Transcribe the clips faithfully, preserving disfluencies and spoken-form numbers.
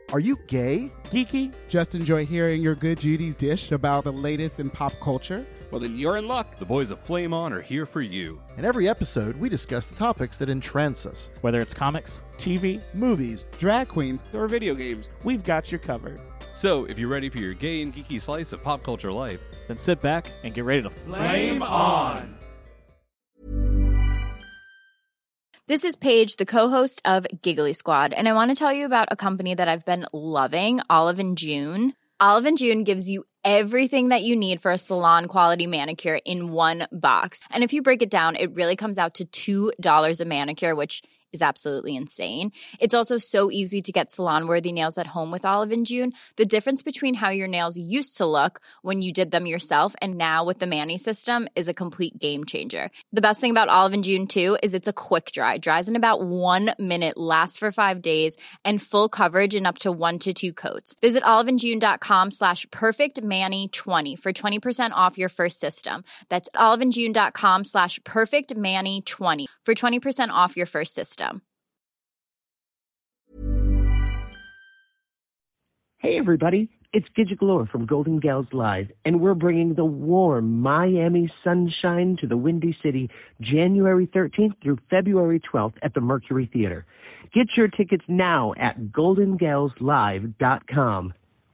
Are you gay? Geeky? Just enjoy hearing your good Judy's dish about the latest in pop culture? Well, then you're in luck. The boys of Flame On are here for you. In every episode, we discuss the topics that entrance us. Whether it's comics, T V, Movies, drag queens, or video games, we've got you covered. So, if you're ready for your gay and geeky slice of pop culture life, then sit back and get ready to Flame On! This is Paige, the co-host of Giggly Squad, and I want to tell you about a company that I've been loving, Olive and June. Olive and June gives you everything that you need for a salon-quality manicure in one box. And if you break it down, it really comes out to two dollars a manicure, which is absolutely insane. It's also so easy to get salon-worthy nails at home with Olive and June. The difference between how your nails used to look when you did them yourself and now with the Mani system is a complete game changer. The best thing about Olive and June, too, is it's a quick dry. Dries in about one minute, lasts for five days, and full coverage in up to one to two coats. Visit oliveandjune.com slash perfectmani20 for twenty percent off your first system. That's oliveandjune.com slash perfectmani20 for twenty percent off your first system. Hey everybody, it's Gidget Galore from Golden Gals Live, and we're bringing the warm Miami sunshine to the Windy City January thirteenth through February twelfth at the Mercury Theater. Get your tickets now at golden gals live dot com.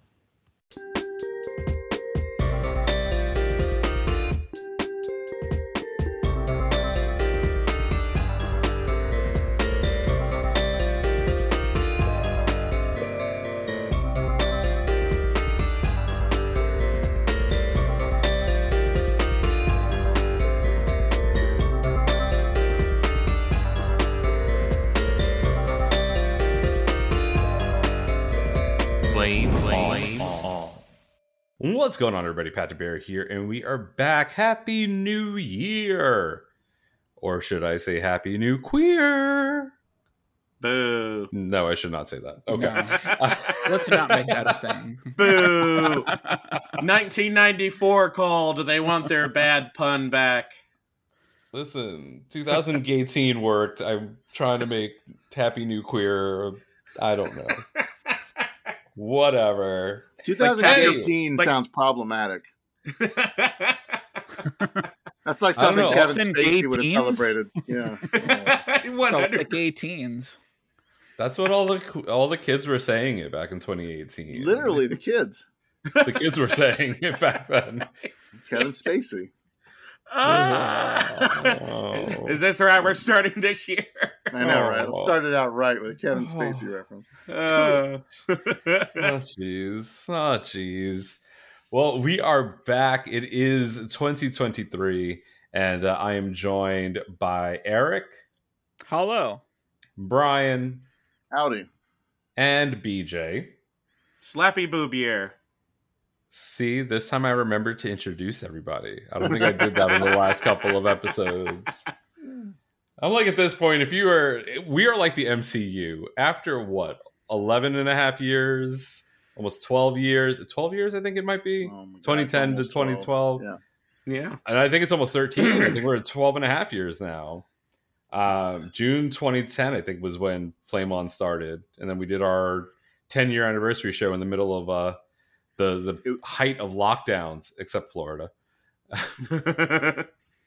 What's going on, everybody? Patrick Bear here, and we are back. Happy New Year! Or should I say Happy New Queer? Boo. No, I should not say that. Okay. No. Let's not make that a thing. Boo. nineteen ninety-four called. They want their bad pun back. Listen, two thousand eighteen worked. I'm trying to make Happy New Queer. I don't know. Whatever. twenty eighteen like, sounds problematic. That's like something Kevin Spacey would have celebrated. Yeah, it's all the gay teens. That's what all the all the kids were saying it back in twenty eighteen. Literally, the kids. The kids were saying it back then. Kevin Spacey. Oh. Is this right? We're starting this year. I know, right? Let's start it out right with a Kevin Spacey oh. reference. Uh. oh, jeez. Oh, jeez. Well, we are back. It is twenty twenty-three, and uh, I am joined by Eric. Hello. Brian. Howdy. And B J. Slappy Boobier. See, this time I remembered to introduce everybody. I don't think I did that in the last couple of episodes. I'm like, at this point, if you are, we are like the M C U. After what, eleven and a half years, almost twelve years, twelve years, I think it might be, oh God, twenty ten to twenty twelve. twelve. Yeah. Yeah. And I think it's almost thirteen. I think we're at twelve and a half years now. Um, June twenty ten, I think, was when Flame On started. And then we did our ten year anniversary show in the middle of, uh, the the height of lockdowns, except Florida. But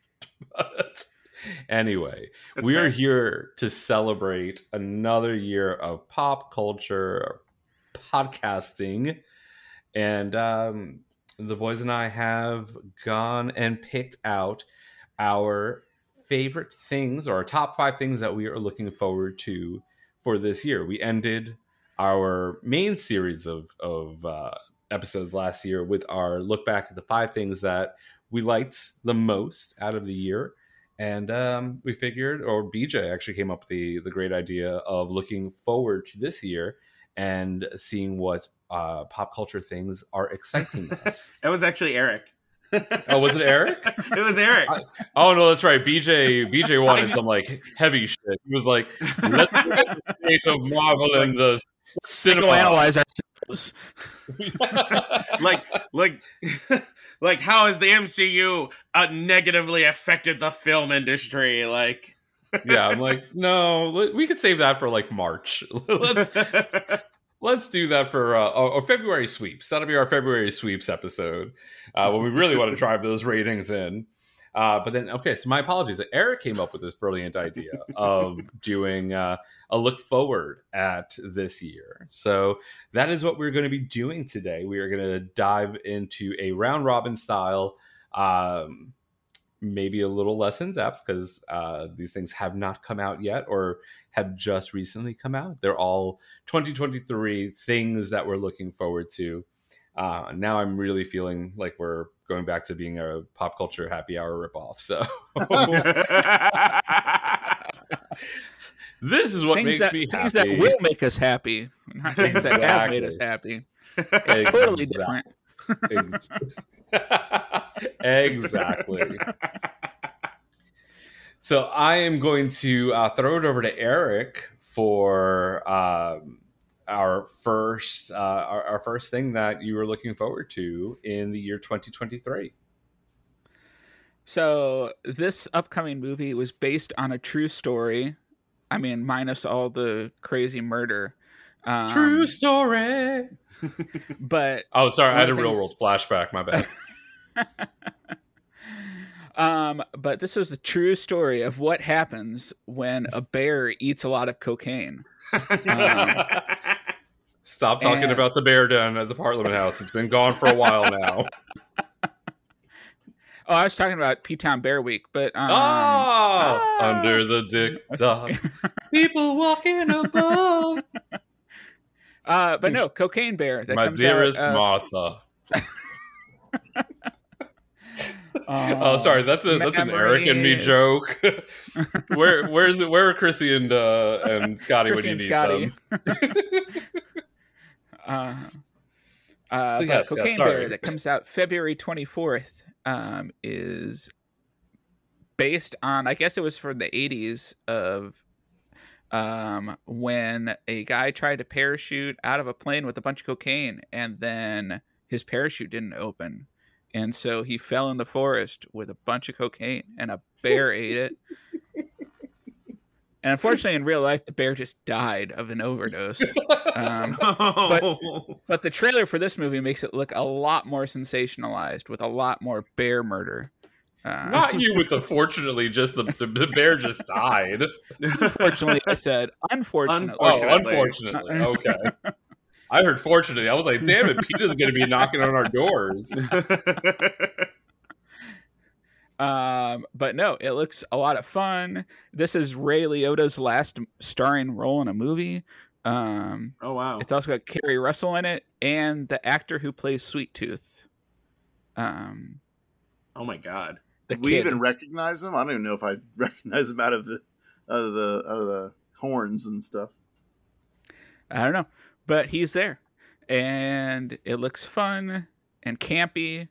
anyway, That's we fair. are here to celebrate another year of pop culture podcasting, and um, the boys and I have gone and picked out our favorite things, or our top five things that we are looking forward to for this year. We ended our main series of of uh, episodes last year with our look back at the five things that we liked the most out of the year, and um, we figured, or B J actually came up with the the great idea of looking forward to this year and seeing what uh, pop culture things are exciting us. That was actually Eric. Oh, was it Eric? It was Eric. I, oh no, that's right. B J B J wanted some like heavy shit. He was like, "Let's get the state of Marvel and the cinema." Analyze our like, like, like, how has the M C U uh, negatively affected the film industry? Like, yeah, I'm like, no, we could save that for like March. Let's Let's do that for uh, our February sweeps. That'll be our February sweeps episode uh, when we really want to drive those ratings in. Uh, but then, okay, so my apologies. Eric came up with this brilliant idea of doing uh, a look forward at this year. So that is what we're going to be doing today. We are going to dive into a round robin style, um, maybe a little less in depth because uh, these things have not come out yet or have just recently come out. They're all twenty twenty-three things that we're looking forward to. Uh, now I'm really feeling like we're going back to being a pop culture happy hour ripoff. So this is what things makes that, me happy. Things that will make us happy, not things that have made us happy. It's Exactly. totally different. Exactly. So I am going to uh, throw it over to Eric for um, our first uh, our, our first thing that you were looking forward to in the year twenty twenty-three. So this upcoming movie was based on a true story. I mean, minus all the crazy murder. Um, True story. But oh, sorry, I had a things... real world flashback. My bad. um, but this was the true story of what happens when a bear eats a lot of cocaine. Um, Stop talking and... about the bear den at the Parliament House. It's been gone for a while now. Oh, I was talking about P-Town Bear Week, but um, oh, ah, under the dick dog, people walking above. Uh, but no, Cocaine Bear. That My comes dearest out, uh, Martha. uh, oh, sorry, that's a that's an Eric and me joke. where where's it? Where are Chrissy and uh, and Scotty Chrissy when you and need Scotty. them? uh, uh, So but yes, Cocaine yes, sorry. Bear that comes out February twenty-fourth um, is based on, I guess it was from the eighties of um, when a guy tried to parachute out of a plane with a bunch of cocaine and then his parachute didn't open. And so he fell in the forest with a bunch of cocaine and a bear ate it. And unfortunately, in real life, the bear just died of an overdose. Um, but, but the trailer for this movie makes it look a lot more sensationalized with a lot more bear murder. Uh, Not you with the fortunately, just the, the, the bear just died. Unfortunately, I said unfortunately. Oh, unfortunately. Okay. I heard fortunately. I was like, damn it, Peter's going to be knocking on our doors. Um, but no, it looks a lot of fun. This is Ray Liotta's last starring role in a movie. Um, oh wow! It's also got Kerry Russell in it and the actor who plays Sweet Tooth. Um, oh my god! Did we even recognize him? I don't even know if I recognize him out of the out of the out of the horns and stuff. I don't know, but he's there, and it looks fun and campy.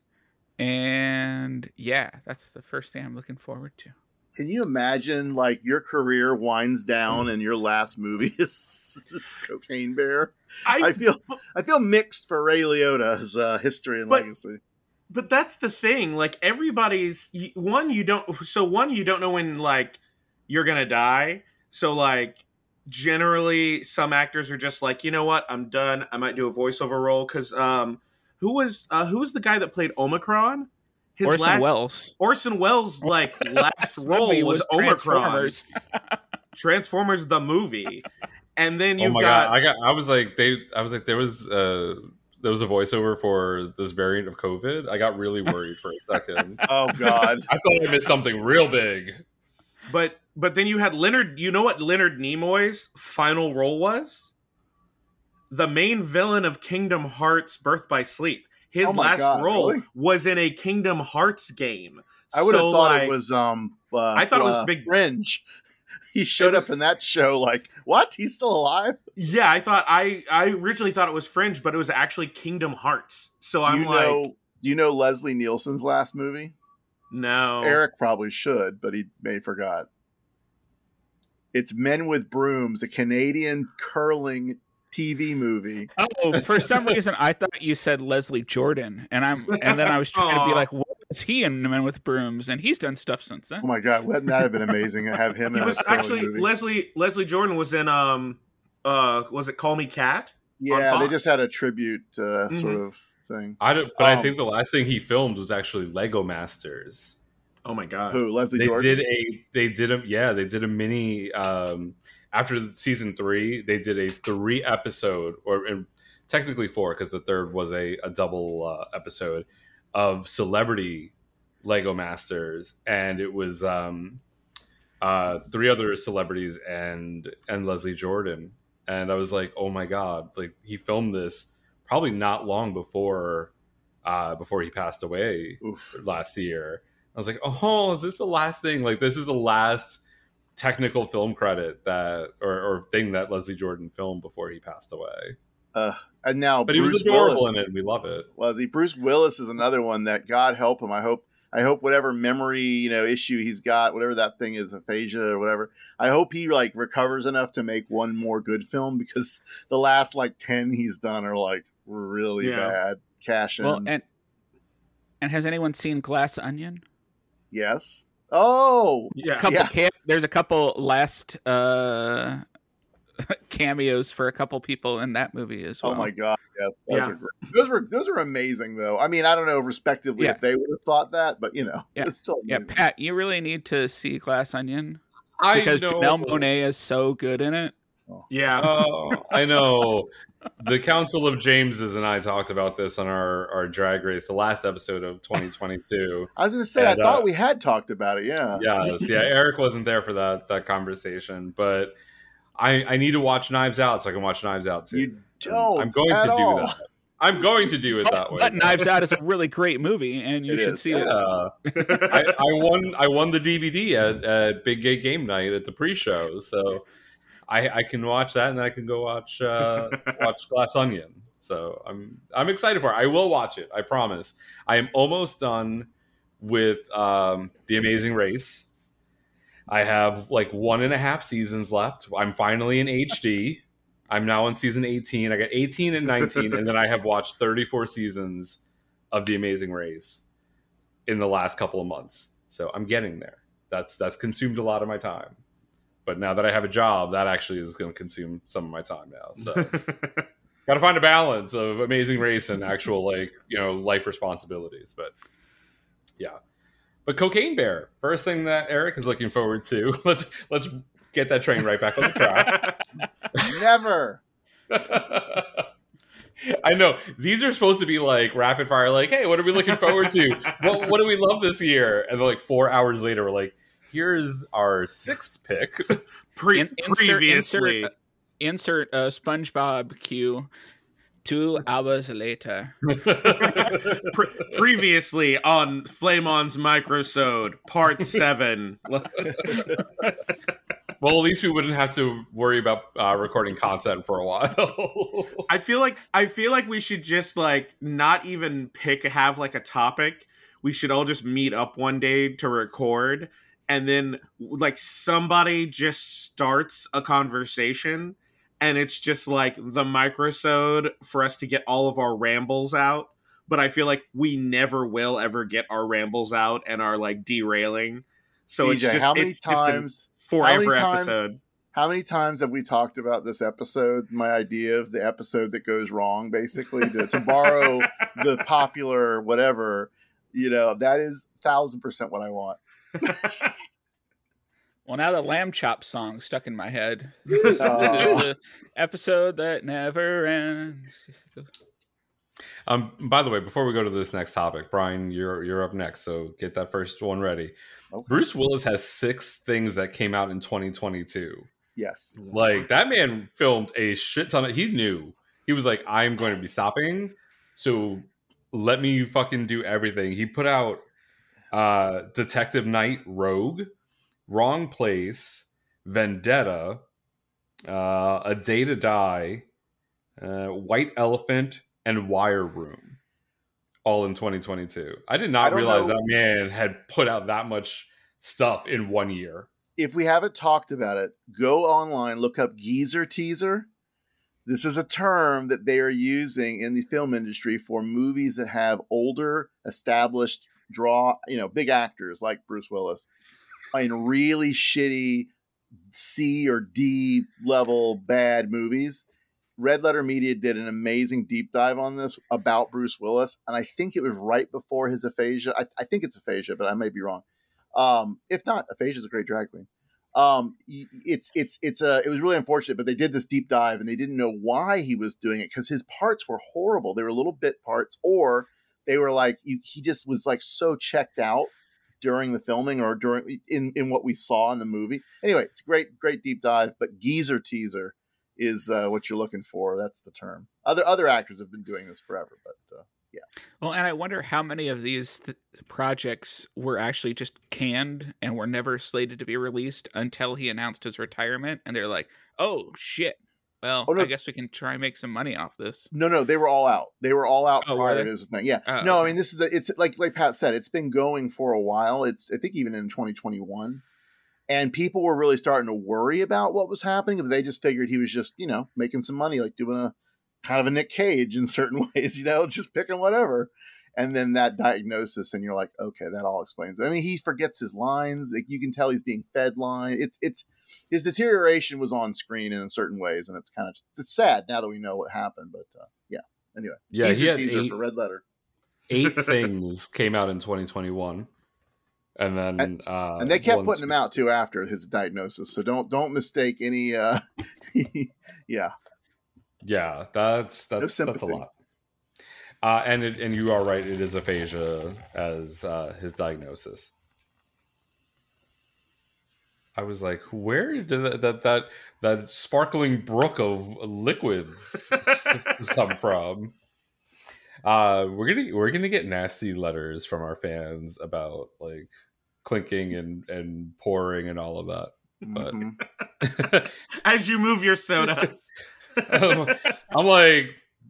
And yeah, that's the first thing I'm looking forward to. Can you imagine, like, your career winds down and your last movie is, is Cocaine Bear? I, I feel I feel mixed for Ray Liotta's uh, history and but, legacy. But that's the thing. Like, everybody's one. You don't. So one, you don't know when like you're gonna die. So like, generally, some actors are just like, you know what, I'm done. I might do a voiceover role because um. Who was uh, who was the guy that played Omicron? His Orson last, Welles. Orson Welles' like last role was, was Omicron. Transformers. Transformers the movie, and then you've oh my got. God. I got. I was like they. I was like there was. Uh, there was a voiceover for this variant of COVID. I got really worried for a second. Oh God! I thought I missed something real big. But but then you had Leonard. You know what Leonard Nimoy's final role was? The main villain of Kingdom Hearts Birth by Sleep. His oh last God, role really? was in a Kingdom Hearts game. I would have so, thought like, it was um uh, I thought uh, it was Big Fringe. He showed up in that show like, what? He's still alive? Yeah, I thought I I originally thought it was Fringe, but it was actually Kingdom Hearts. So I'm you like know, do you know Leslie Nielsen's last movie? No. Eric probably should, but he may forgot. It's Men with Brooms, a Canadian curling T V movie. Oh, for some reason I thought you said Leslie Jordan, and I'm and then I was trying to be like, what was he in Men with Brooms? And he's done stuff since then. Oh my God, wouldn't that have been amazing to have him in he was a curling actually movie? Leslie Leslie Jordan was in um uh was it Call Me Cat? Yeah, they just had a tribute uh, mm-hmm. sort of thing. I don't, but um, I think the last thing he filmed was actually Lego Masters. Oh my god! Who Leslie they Jordan? did a they did a yeah they did a mini um, after season three. They did a three episode or and technically four because the third was a, a double uh, episode of celebrity Lego Masters, and it was um, uh, three other celebrities and and Leslie Jordan. And I was like, oh my god! Like he filmed this probably not long before uh, before he passed away Oof. last year. I was like, oh, is this the last thing? Like, this is the last technical film credit that or, or thing that Leslie Jordan filmed before he passed away. Uh, and now, but Bruce he was adorable Willis, in it. And we love it. Was he? Bruce Willis is another one that God help him. I hope. I hope whatever memory you know issue he's got, whatever that thing is, aphasia or whatever. I hope he like recovers enough to make one more good film because the last like ten he's done are like really yeah. bad. Cash in. Well, and and has anyone seen Glass Onion? Yes. Oh, there's yeah. a couple. Yeah. Cam- there's a couple last uh, cameos for a couple people in that movie as well. Oh my god! Yes, those yeah. are great. Those were those are amazing, though. I mean, I don't know respectively yeah. if they would have thought that, but you know, yeah. it's still amazing. Yeah. Pat, you really need to see Glass Onion I because know. Janelle Monáe is so good in it. Oh. Yeah. Oh, I know. The Council of Jameses and I talked about this on our, our Drag Race, the last episode of twenty twenty-two. I was going to say, and, I thought uh, we had talked about it. Yeah. Yes. Yeah. Eric wasn't there for that that conversation, but I I need to watch Knives Out so I can watch Knives Out too. You don't. I'm going to do all. that. I'm going to do it that way. But Knives Out is a really great movie, and you it should is. see yeah. it. I, I won. I won the D V D at, at Big Gay Game Night at the pre-show, so. I, I can watch that, and I can go watch uh, watch Glass Onion. So I'm I'm excited for it. I will watch it. I promise. I am almost done with um, The Amazing Race. I have like one and a half seasons left. I'm finally in H D. I'm now on season eighteen. I got eighteen and nineteen, and then I have watched thirty-four seasons of The Amazing Race in the last couple of months. So I'm getting there. That's that's consumed a lot of my time. But now that I have a job, that actually is going to consume some of my time now. So, got to find a balance of Amazing Race and actual, like, you know, life responsibilities. But yeah, but Cocaine Bear, first thing that Eric is looking forward to. Let's let's get that train right back on the track. Never. I know these are supposed to be like rapid fire. Like, hey, what are we looking forward to? what what do we love this year? And then like four hours later, we're like. Here's our sixth pick. Pre- In, insert, previously, insert, insert uh, SpongeBob cue. Two hours later. Pre- previously on Flamon's Microsode, Part Seven. Well, at least we wouldn't have to worry about uh, recording content for a while. I feel like I feel like we should just like not even pick have like a topic. We should all just meet up one day to record. And then, like, somebody just starts a conversation, and it's just, like, the microsode for us to get all of our rambles out. But I feel like we never will ever get our rambles out and are, like, derailing. So D J, it's just, how many it's times, just a forever how times, episode. How many times have we talked about this episode, my idea of the episode that goes wrong, basically, to, to borrow the popular whatever, you know, that is one thousand percent what I want. Well, now the Lamb Chop song stuck in my head. This, oh. this is the episode that never ends. Um, by the way, before we go to this next topic, Brian, you're you're up next, so get that first one ready. Okay. Bruce Willis has six things that came out in twenty twenty-two. Yes, like that man filmed a shit ton of. He knew he was like, I'm going to be stopping, so let me fucking do everything. He put out. Uh, Detective Knight Rogue, Wrong Place, Vendetta, uh, A Day to Die, uh, White Elephant, and Wire Room, all in twenty twenty-two. I did not I realize know. that man had put out that much stuff in one year. If we haven't talked about it, go online, look up geezer teaser. This is a term that they are using in the film industry for movies that have older, established draw, you know, big actors like Bruce Willis in really shitty C or D level bad movies. Red Letter Media did an amazing deep dive on this about Bruce Willis, and I think it was right before his aphasia. I, I think it's aphasia, but I may be wrong. Um, if not, aphasia is a great drag queen. Um, it's it's it's a it was really unfortunate, but they did this deep dive and they didn't know why he was doing it because his parts were horrible. They were little bit parts, or they were like he just was like so checked out during the filming or during in in what we saw in the movie. Anyway, it's a great great deep dive, but geezer teaser is uh, what you're looking for. That's the term. Other other actors have been doing this forever, but uh, yeah. Well, and I wonder how many of these th- projects were actually just canned and were never slated to be released until he announced his retirement, and they're like, "Oh shit! Well, oh, no. I guess we can try and make some money off this." No, no, they were all out. They were all out oh, prior to this thing. Yeah. Oh, no, okay. I mean this is a, it's like like Pat said, it's been going for a while. It's I think even in twenty twenty-one. And people were really starting to worry about what was happening, but they just figured he was just, you know, making some money, like doing a kind of a Nick Cage in certain ways, you know, just picking whatever. And then that diagnosis, and you're like, okay, that all explains it. I mean, he forgets his lines. Like, you can tell he's being fed lines. It's, it's, his deterioration was on screen in certain ways, and it's kind of, it's sad now that we know what happened. But uh, yeah, anyway, yeah, teaser, he had teaser eight, for Red Letter. Eight things came out in twenty twenty-one. And then, and, uh, and they kept one, putting him out too after his diagnosis. So don't don't mistake any. Uh, yeah, yeah, that's that's no that's a lot. Uh, and it, and you are right; it is aphasia as uh, his diagnosis. I was like, where did that that that, that sparkling brook of liquids come from? Uh, we're gonna we're gonna get nasty letters from our fans about like clinking and, and pouring and all of that. But mm-hmm. As you move your soda, I'm, I'm like,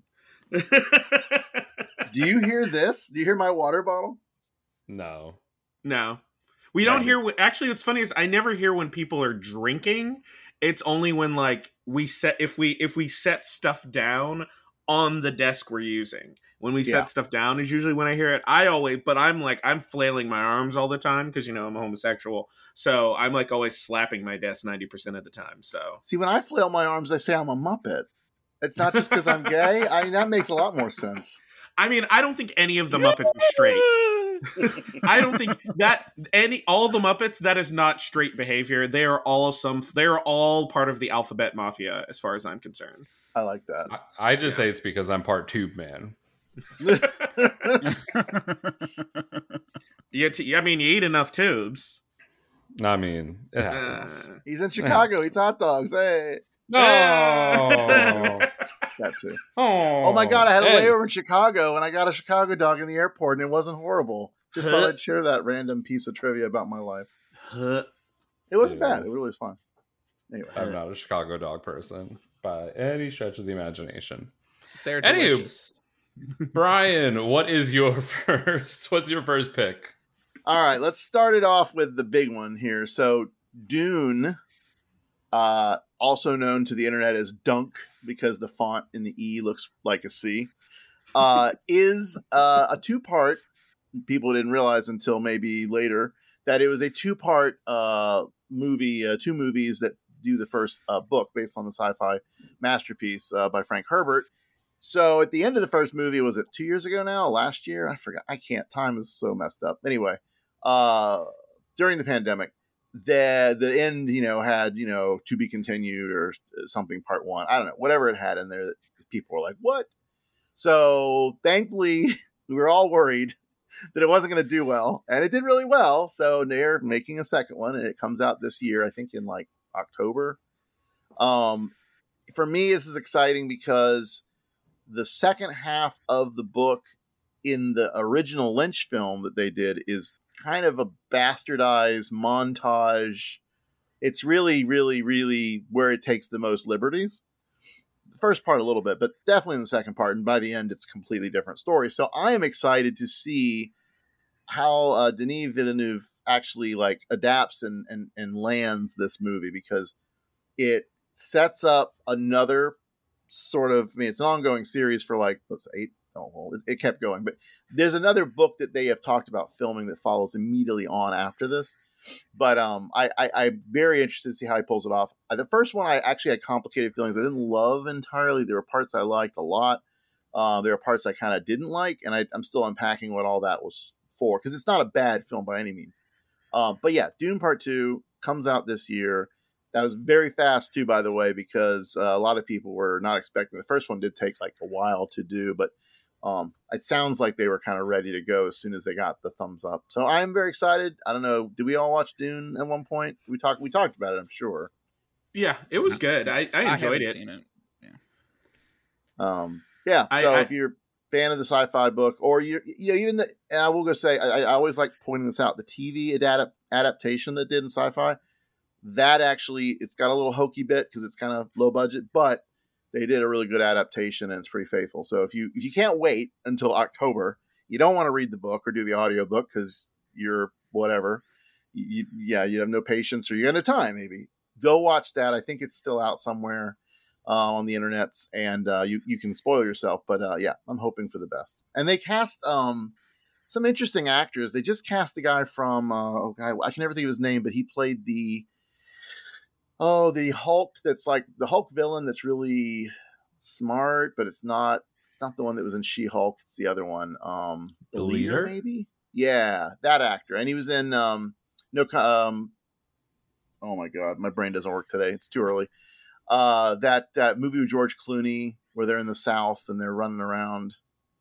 do you hear this? Do you hear my water bottle? No, no, we don't hear. Actually, what's funny is I never hear when people are drinking. It's only when like we set if we if we set stuff down on the desk we're using. When we set yeah. stuff down is usually when I hear it. I always, but I'm like, I'm flailing my arms all the time because, you know, I'm a homosexual. So I'm like always slapping my desk ninety percent of the time. So see, when I flail my arms, I say I'm a Muppet. It's not just because I'm gay. I mean, that makes a lot more sense. I mean, I don't think any of the Muppets are straight. I don't think that any, all the Muppets, that is not straight behavior. They are all some, they are all part of the alphabet mafia as far as I'm concerned. I like that. I, I just yeah. say it's because I'm part tube man. you t- I mean, you eat enough tubes. I mean, it happens. Uh, he's in Chicago. He eats hot dogs. Hey. No. That too. Oh, oh my God. I had a hey. layover in Chicago and I got a Chicago dog in the airport and it wasn't horrible. Just thought I'd share that random piece of trivia about my life. It wasn't yeah. bad. It really was fun. Anyway. I'm not a Chicago dog person by any stretch of the imagination. They're delicious. Anywho, Brian, what is your first? What's your first pick? All right, let's start it off with the big one here. So, Dune, uh, also known to the internet as Dunk, because the font in the E looks like a C, uh, is uh, a two-part. People didn't realize until maybe later that it was a two-part uh, movie, uh, two movies that do the first uh, book based on the sci-fi masterpiece uh, by Frank Herbert. So at the end of the first movie, was it two years ago now? Last year? I forgot. I can't. Time is so messed up. Anyway, uh, during the pandemic, the the end, you know, had, you know, to be continued or something part one. I don't know. Whatever it had in there, that people were like, what? So thankfully, we were all worried that it wasn't going to do well. And it did really well. So they're making a second one. And it comes out this year, I think in like October. Um, for me, this is exciting because the second half of the book in the original Lynch film that they did is kind of a bastardized montage. It's really, really, really where it takes the most liberties. The first part a little bit, but definitely in the second part. And by the end, it's a completely different story. So I am excited to see how uh, Denis Villeneuve actually like adapts and, and, and lands this movie, because it sets up another sort of, I mean, it's an ongoing series for like, what's it, eight, oh well, it, it kept going. But there's another book that they have talked about filming that follows immediately on after this. But um, I, I I'm very interested to see how he pulls it off. Uh, the first one I actually had complicated feelings. I didn't love entirely. There were parts I liked a lot. Uh, there are parts I kind of didn't like, and I, I'm still unpacking what all that was for, because it's not a bad film by any means. Um, but yeah, Dune Part Two comes out this year. That was very fast too, by the way, because uh, a lot of people were not expecting. The first one did take like a while to do, but um, it sounds like they were kind of ready to go as soon as they got the thumbs up. So I am very excited. I don't know. Did we all watch Dune at one point? We talked. We talked about it, I'm sure. Yeah, it was good. I, I enjoyed I it. Seen it. Yeah. Um. Yeah. I, so I, if you're a fan of the sci-fi book, or you, you know, even the, and I will go say, I, I always like pointing this out. The T V adapt, adaptation that did in sci-fi. That actually, it's got a little hokey bit because it's kind of low budget, but they did a really good adaptation and it's pretty faithful. So if you if you can't wait until October, you don't want to read the book or do the audiobook because you're whatever, you, yeah, you have no patience or you got no time. Maybe go watch that. I think it's still out somewhere uh, on the internets, and uh, you you can spoil yourself. But uh, yeah, I'm hoping for the best. And they cast um, some interesting actors. They just cast the guy from uh, oh God, I can never think of his name, but he played the. Oh, the Hulk that's like the Hulk villain that's really smart, but it's not it's not the one that was in She-Hulk. It's the other one. Um, the, The leader, leader? maybe? Yeah, that actor. And he was in um no um oh my god, my brain doesn't work today. It's too early. Uh that that movie with George Clooney where they're in the South and they're running around.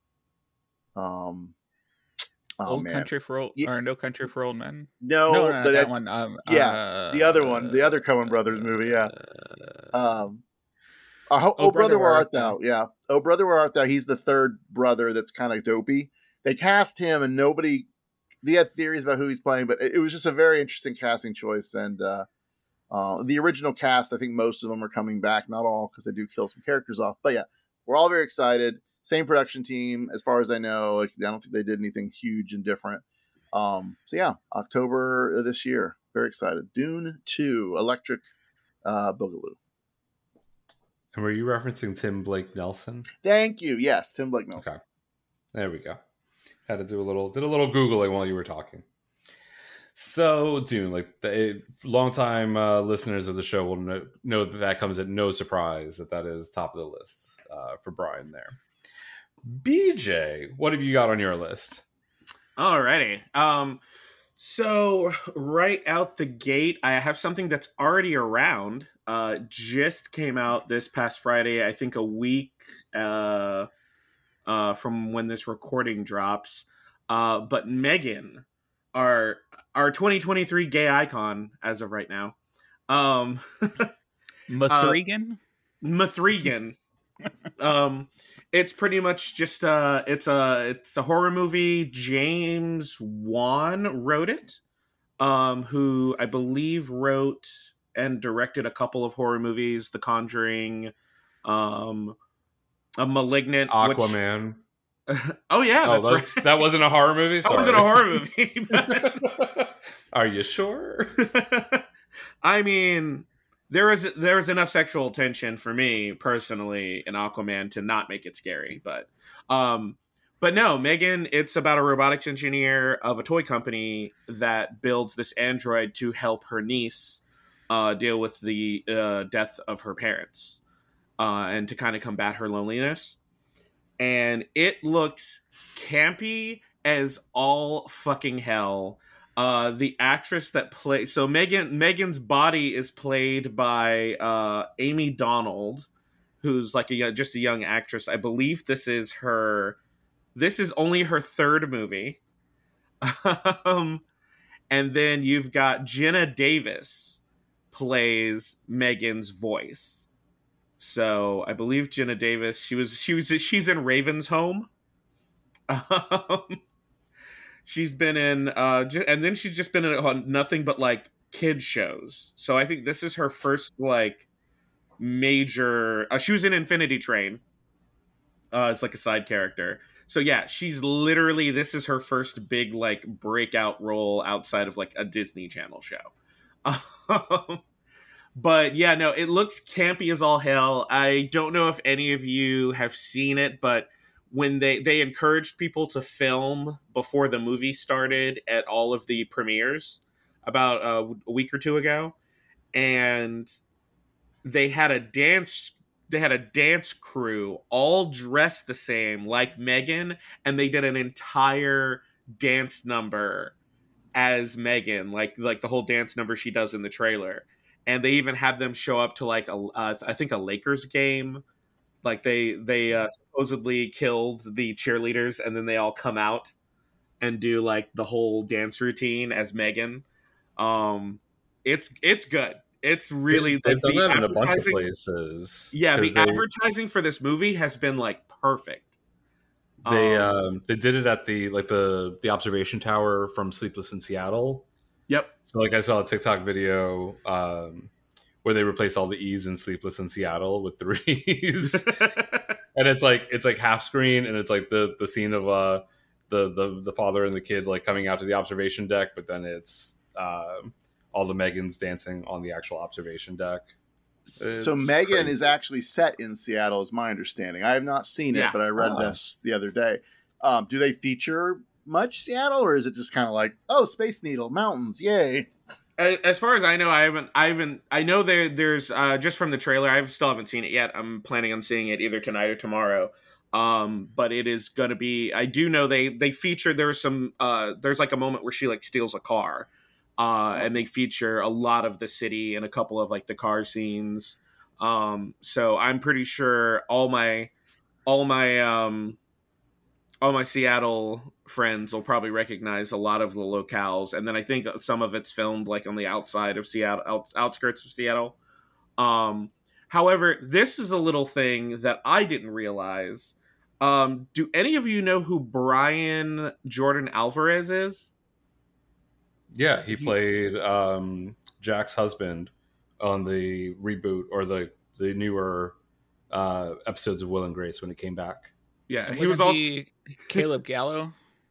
Um Oh, old man. Country for Old Yeah. or No Country for Old Men. No, no, no, but that I- one. Um, yeah, uh, the other one, the other Coen Brothers movie, yeah. Um, oh, oh, brother, where art thou? Yeah. Oh, brother, where art thou? He's the third brother that's kind of dopey. They cast him, and nobody. They had theories about who he's playing, but it, it was just a very interesting casting choice. And uh, uh, the original cast, I think most of them are coming back. Not all, because they do kill some characters off. But yeah, we're all very excited. Same production team, as far as I know. Like, I don't think they did anything huge and different. Um, so yeah, October of this year. Very excited. Dune two, Electric uh, Boogaloo. And were you referencing Tim Blake Nelson? Thank you. Yes, Tim Blake Nelson. Okay, there we go. Had to do a little, did a little googling while you were talking. So Dune, like the longtime uh, listeners of the show will know, know that that comes at no surprise that that is top of the list uh, for Brian there. B J, what have you got on your list? Alrighty. Um, so right out the gate, I have something that's already around. Uh, just came out this past Friday. I think a week uh, uh, from when this recording drops. Uh, but Megan, our our twenty twenty-three gay icon as of right now, um, Mathregan. uh, Mathregan. um. It's pretty much just uh it's a it's a horror movie. James Wan wrote it, um, who I believe wrote and directed a couple of horror movies, The Conjuring, um, a Malignant, Aquaman. Which... oh yeah, that's oh, that, right. That wasn't a horror movie. That Sorry. wasn't a horror movie. But... Are you sure? I mean. There was there was enough sexual tension for me personally in Aquaman to not make it scary, but um, but no, Megan, it's about a robotics engineer of a toy company that builds this android to help her niece uh, deal with the uh, death of her parents uh, and to kind of combat her loneliness. And it looks campy as all fucking hell. Uh, the actress that plays so Megan Megan's body is played by uh, Amy Donald, who's like a just a young actress. I believe this is her. This is only her third movie. um, and then you've got Jenna Davis plays Megan's voice. So I believe Jenna Davis. She was she was she's in Raven's Home. Um, She's been in, uh, ju- and then she's just been in uh, nothing but like kid shows. So I think this is her first like major. Uh, she was in Infinity Train uh, as like a side character. So yeah, she's literally this is her first big like breakout role outside of like a Disney Channel show. Um, but yeah, no, it looks campy as all hell. I don't know if any of you have seen it, but when they they encouraged people to film before the movie started at all of the premieres about uh, a week or two ago, and they had a dance they had a dance crew all dressed the same like Megan, and they did an entire dance number as Megan, like like the whole dance number she does in the trailer. And they even had them show up to like a uh, I think a Lakers game. Like they they uh, supposedly killed the cheerleaders, and then they all come out and do like the whole dance routine as Megan. Um, it's it's good. It's really they've the, done the that in a bunch of advertising- places. Yeah, the 'cause they, advertising for this movie has been like perfect. They Um, um, they did it at the like the the observation tower from Sleepless in Seattle. Yep. So like I saw a TikTok video um, where they replaced all the E's in Sleepless in Seattle with threes, and it's like it's like half screen, and it's like the the scene of uh the the the father and the kid like coming out to the observation deck, but then it's uh, all the Megans dancing on the actual observation deck. So It's Megan crazy. is actually set in Seattle, is my understanding. I have not seen it, Yeah. but I read Oh. this the other day. Um, do they feature much Seattle, or is it just kind of like, oh, Space Needle, mountains, yay? As far as I know, I haven't. I haven't. I know there. There's uh, just from the trailer. I still haven't seen it yet. I'm planning on seeing it either tonight or tomorrow. Um, but it is going to be. I do know they they feature. There's some. Uh, there's like a moment where she like steals a car, uh, and they feature a lot of the city and a couple of like the car scenes. Um, so I'm pretty sure all my all my um, all my Seattle friends will probably recognize a lot of the locales, and then I think some of it's filmed like on the outside of Seattle, out, outskirts of Seattle. Um, however, this is a little thing that I didn't realize. Um, do any of you know who Brian Jordan Alvarez is? Yeah, he played um, Jack's husband on the reboot or the the newer uh, episodes of Will and Grace when it came back. Yeah, And he was wasn't also he Caleb Gallo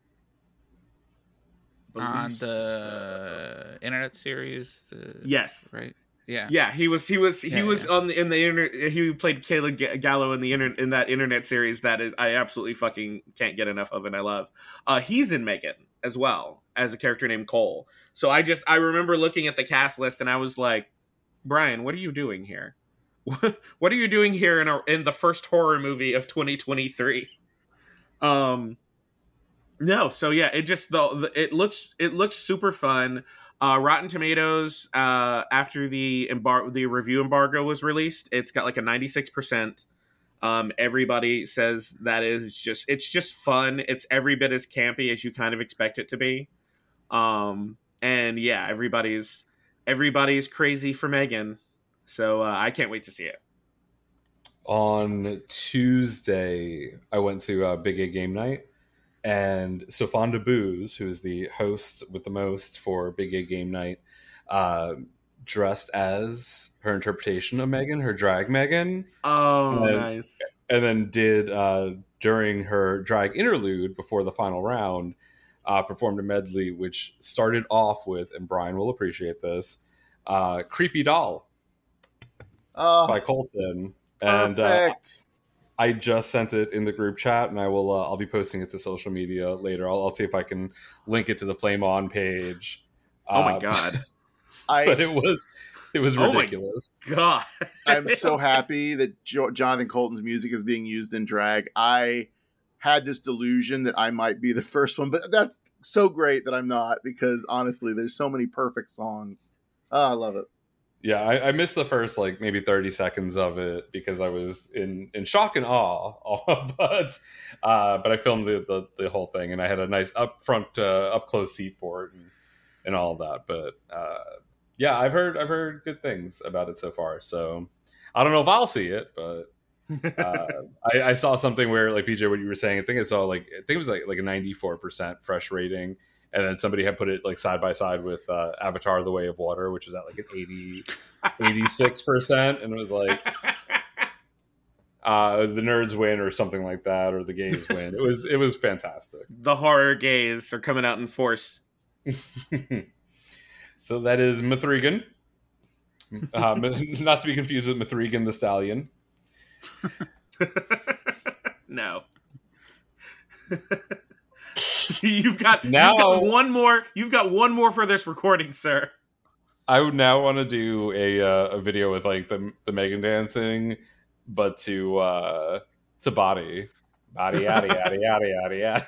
on Believe the internet series. The, yes. right. Yeah. Yeah, he was. He was. He Yeah, was yeah. on the in the internet. He played Caleb Ga- Gallo in the internet in that internet series that is I absolutely fucking can't get enough of and I love. Uh, he's in Megan as well as a character named Cole. So I just I remember looking at the cast list and I was like, Brian, what are you doing here? What are you doing here in a, in the first horror movie of twenty twenty-three? Um, no. So yeah, it just the, the it looks it looks super fun. Uh, Rotten Tomatoes, uh, after the embar- the review embargo was released, it's got like a ninety-six percent. Um, everybody says that is just it's just fun. It's every bit as campy as you kind of expect it to be. Um, and yeah, everybody's everybody's crazy for Megan, so uh, I can't wait to see it. On Tuesday, I went to uh, Big A Game Night, and Sofonda Booze, who is the host with the most for Big A Game Night, uh, dressed as her interpretation of Megan, her drag Megan. Oh, And- nice. And then did, uh, during her drag interlude before the final round, uh, performed a medley which started off with, and Brian will appreciate this, uh, Creepy Doll Oh, by Colton. And uh, perfect. I just sent it in the group chat, and I will. Uh, I'll be posting it to social media later. I'll, I'll see if I can link it to the Flame On page. Oh my Uh, god. I But it was it was Oh my- ridiculous. God. I'm so happy that jo- Jonathan Colton's music is being used in drag. I had this delusion that I might be the first one, but that's so great that I'm not, because honestly, there's so many perfect songs. Oh, I love it. Yeah, I, I missed the first like maybe thirty seconds of it because I was in, in shock and awe. but uh, but I filmed the, the the whole thing, and I had a nice up front uh, up close seat for it and, and all of that. But uh, yeah, I've heard I've heard good things about it so far. So I don't know if I'll see it, but uh, I, I saw something where like P J, what you were saying, I think I saw like I think it was like like a ninety-four percent fresh rating, and then somebody had put it like side by side with uh, Avatar: The Way of Water, which is at like an eighty, eighty-six percent, and it was like uh, the nerds win or something like that, or the gays win. It was it was fantastic. The horror gays are coming out in force. So that is Mithrigan. Uh, not to be confused with Mithrigan the Stallion. No. you've got Now- you've got one more. You've got one more for this recording, sir. I would now want to do a uh, a video with like the the Megan dancing, but to uh, to body, body, yada yada yada yada yada.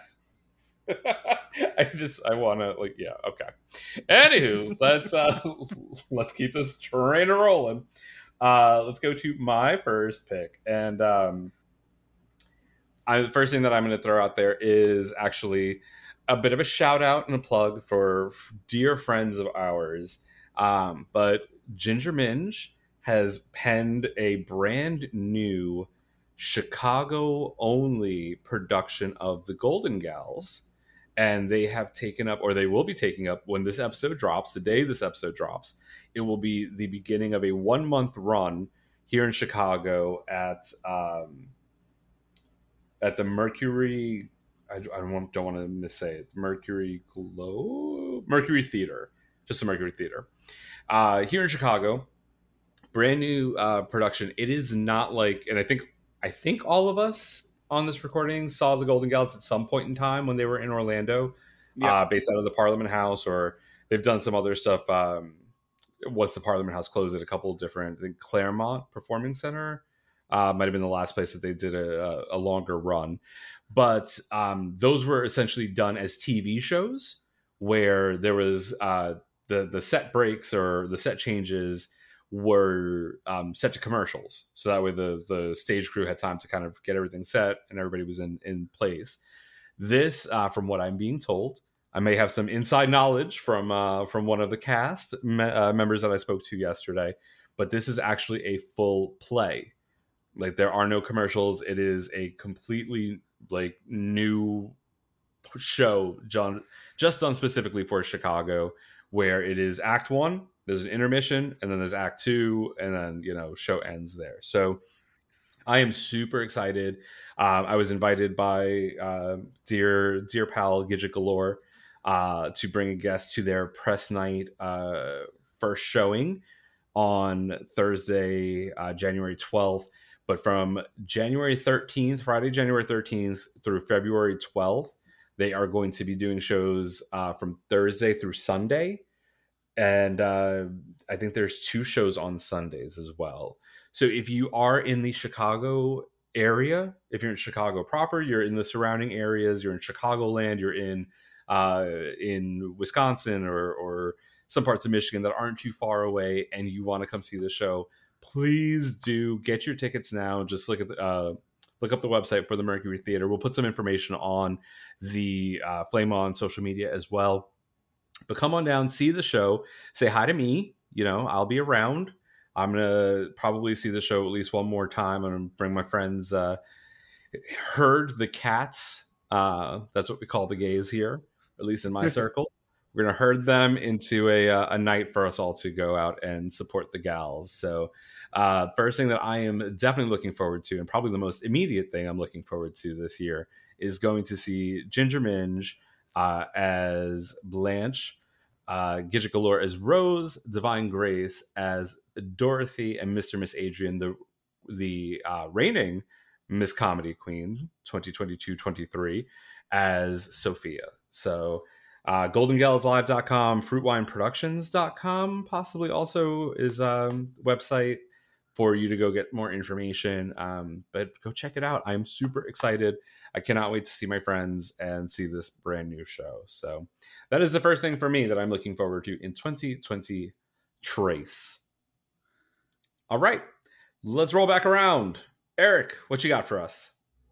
I just I want to like yeah okay. Anywho, let's uh, let's keep this train rolling. Uh, let's go to my first pick, and um, I, the first thing that I'm going to throw out there is actually a bit of a shout out and a plug for dear friends of ours. Um, but Ginger Minge has penned a brand new Chicago only production of The Golden Gals. And they have taken up, or they will be taking up when this episode drops, the day this episode drops, it will be the beginning of a one month run here in Chicago at, um, at the Mercury, I, I don't want, don't want to missay it, Mercury Globe, Mercury Theater, just the Mercury Theater. Uh, here in Chicago, brand new uh, production. It is not like, and I think I think all of us on this recording saw the Golden Gals at some point in time when they were in Orlando, yeah. uh, based out of the Parliament House, or they've done some other stuff. Um, once the Parliament House closed at a couple of different, I think Claremont Performing Center uh, might have been the last place that they did a, a longer run. But um, those were essentially done as T V shows where there was uh, the the set breaks or the set changes were um, set to commercials. So that way the, the stage crew had time to kind of get everything set and everybody was in, in place. This, uh, from what I'm being told, I may have some inside knowledge from uh, from one of the cast me- uh, members that I spoke to yesterday, but this is actually a full play. Like there are no commercials. It is a completely like new show John, just done specifically for Chicago, where it is act one, there's an intermission, and then there's act two, and then, you know, show ends there. So I am super excited. Um, I was invited by uh, dear dear pal Gidget Galore uh, to bring a guest to their press night uh, first showing on Thursday, uh, January twelfth. But from January thirteenth, Friday, January thirteenth through February twelfth, they are going to be doing shows uh, from Thursday through Sunday. And uh, I think there's two shows on Sundays as well. So if you are in the Chicago area, if you're in Chicago proper, you're in the surrounding areas, you're in Chicagoland, you're in uh, in Wisconsin or, or some parts of Michigan that aren't too far away, and you want to come see the show, please do get your tickets now. Just look at the, uh, look up the website for the Mercury Theater. We'll put some information on the uh, Flame On social media as well. But come on down, see the show, say hi to me. You know, I'll be around. I'm going to probably see the show at least one more time. I'm going to bring my friends, uh, Herd the Cats. Uh, that's what we call the gays here, at least in my circle. We're going to herd them into a, a night for us all to go out and support the gals. So uh, first thing that I am definitely looking forward to, and probably the most immediate thing I'm looking forward to this year, is going to see Ginger Minge Uh, as Blanche, uh, Gidget Galore as Rose, Divine Grace as Dorothy, and Mister Miss Adrian, the the uh, reigning Miss Comedy Queen twenty twenty-two twenty-three, as Sophia. So uh, golden gals live dot com, fruit wine productions dot com possibly also is a um, website for you to go get more information. Um, but go check it out. I'm super excited. I cannot wait to see my friends and see this brand new show. So that is the first thing for me that I'm looking forward to in twenty twenty Trace. All right, let's roll back around. Eric, what you got for us?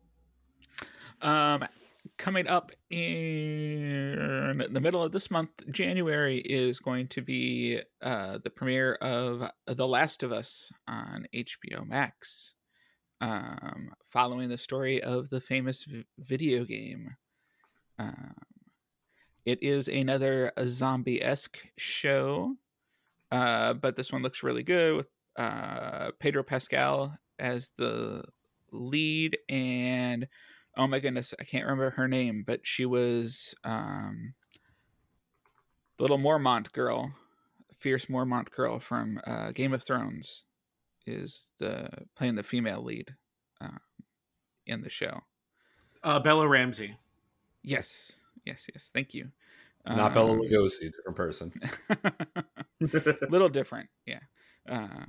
Um, coming up in the middle of this month, January, is going to be uh, the premiere of The Last of Us on H B O Max, um, following the story of the famous v- video game. Um, it is another zombie-esque show, uh, but this one looks really good with uh, Pedro Pascal as the lead, and oh my goodness, I can't remember her name, but she was um, the little Mormont girl, fierce Mormont girl from uh, Game of Thrones, is the playing the female lead uh, in the show. Uh, Bella Ramsey. Yes, yes, yes. Thank you. Not Bela Um, Lugosi, different person. little different, yeah. Uh,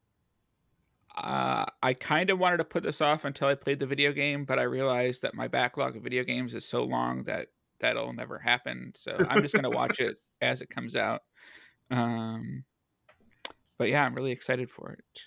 uh, I kind of wanted to put this off until I played the video game, but I realized that my backlog of video games is so long that that'll never happen. So I'm just going to watch it as it comes out. Um, but yeah, I'm really excited for it.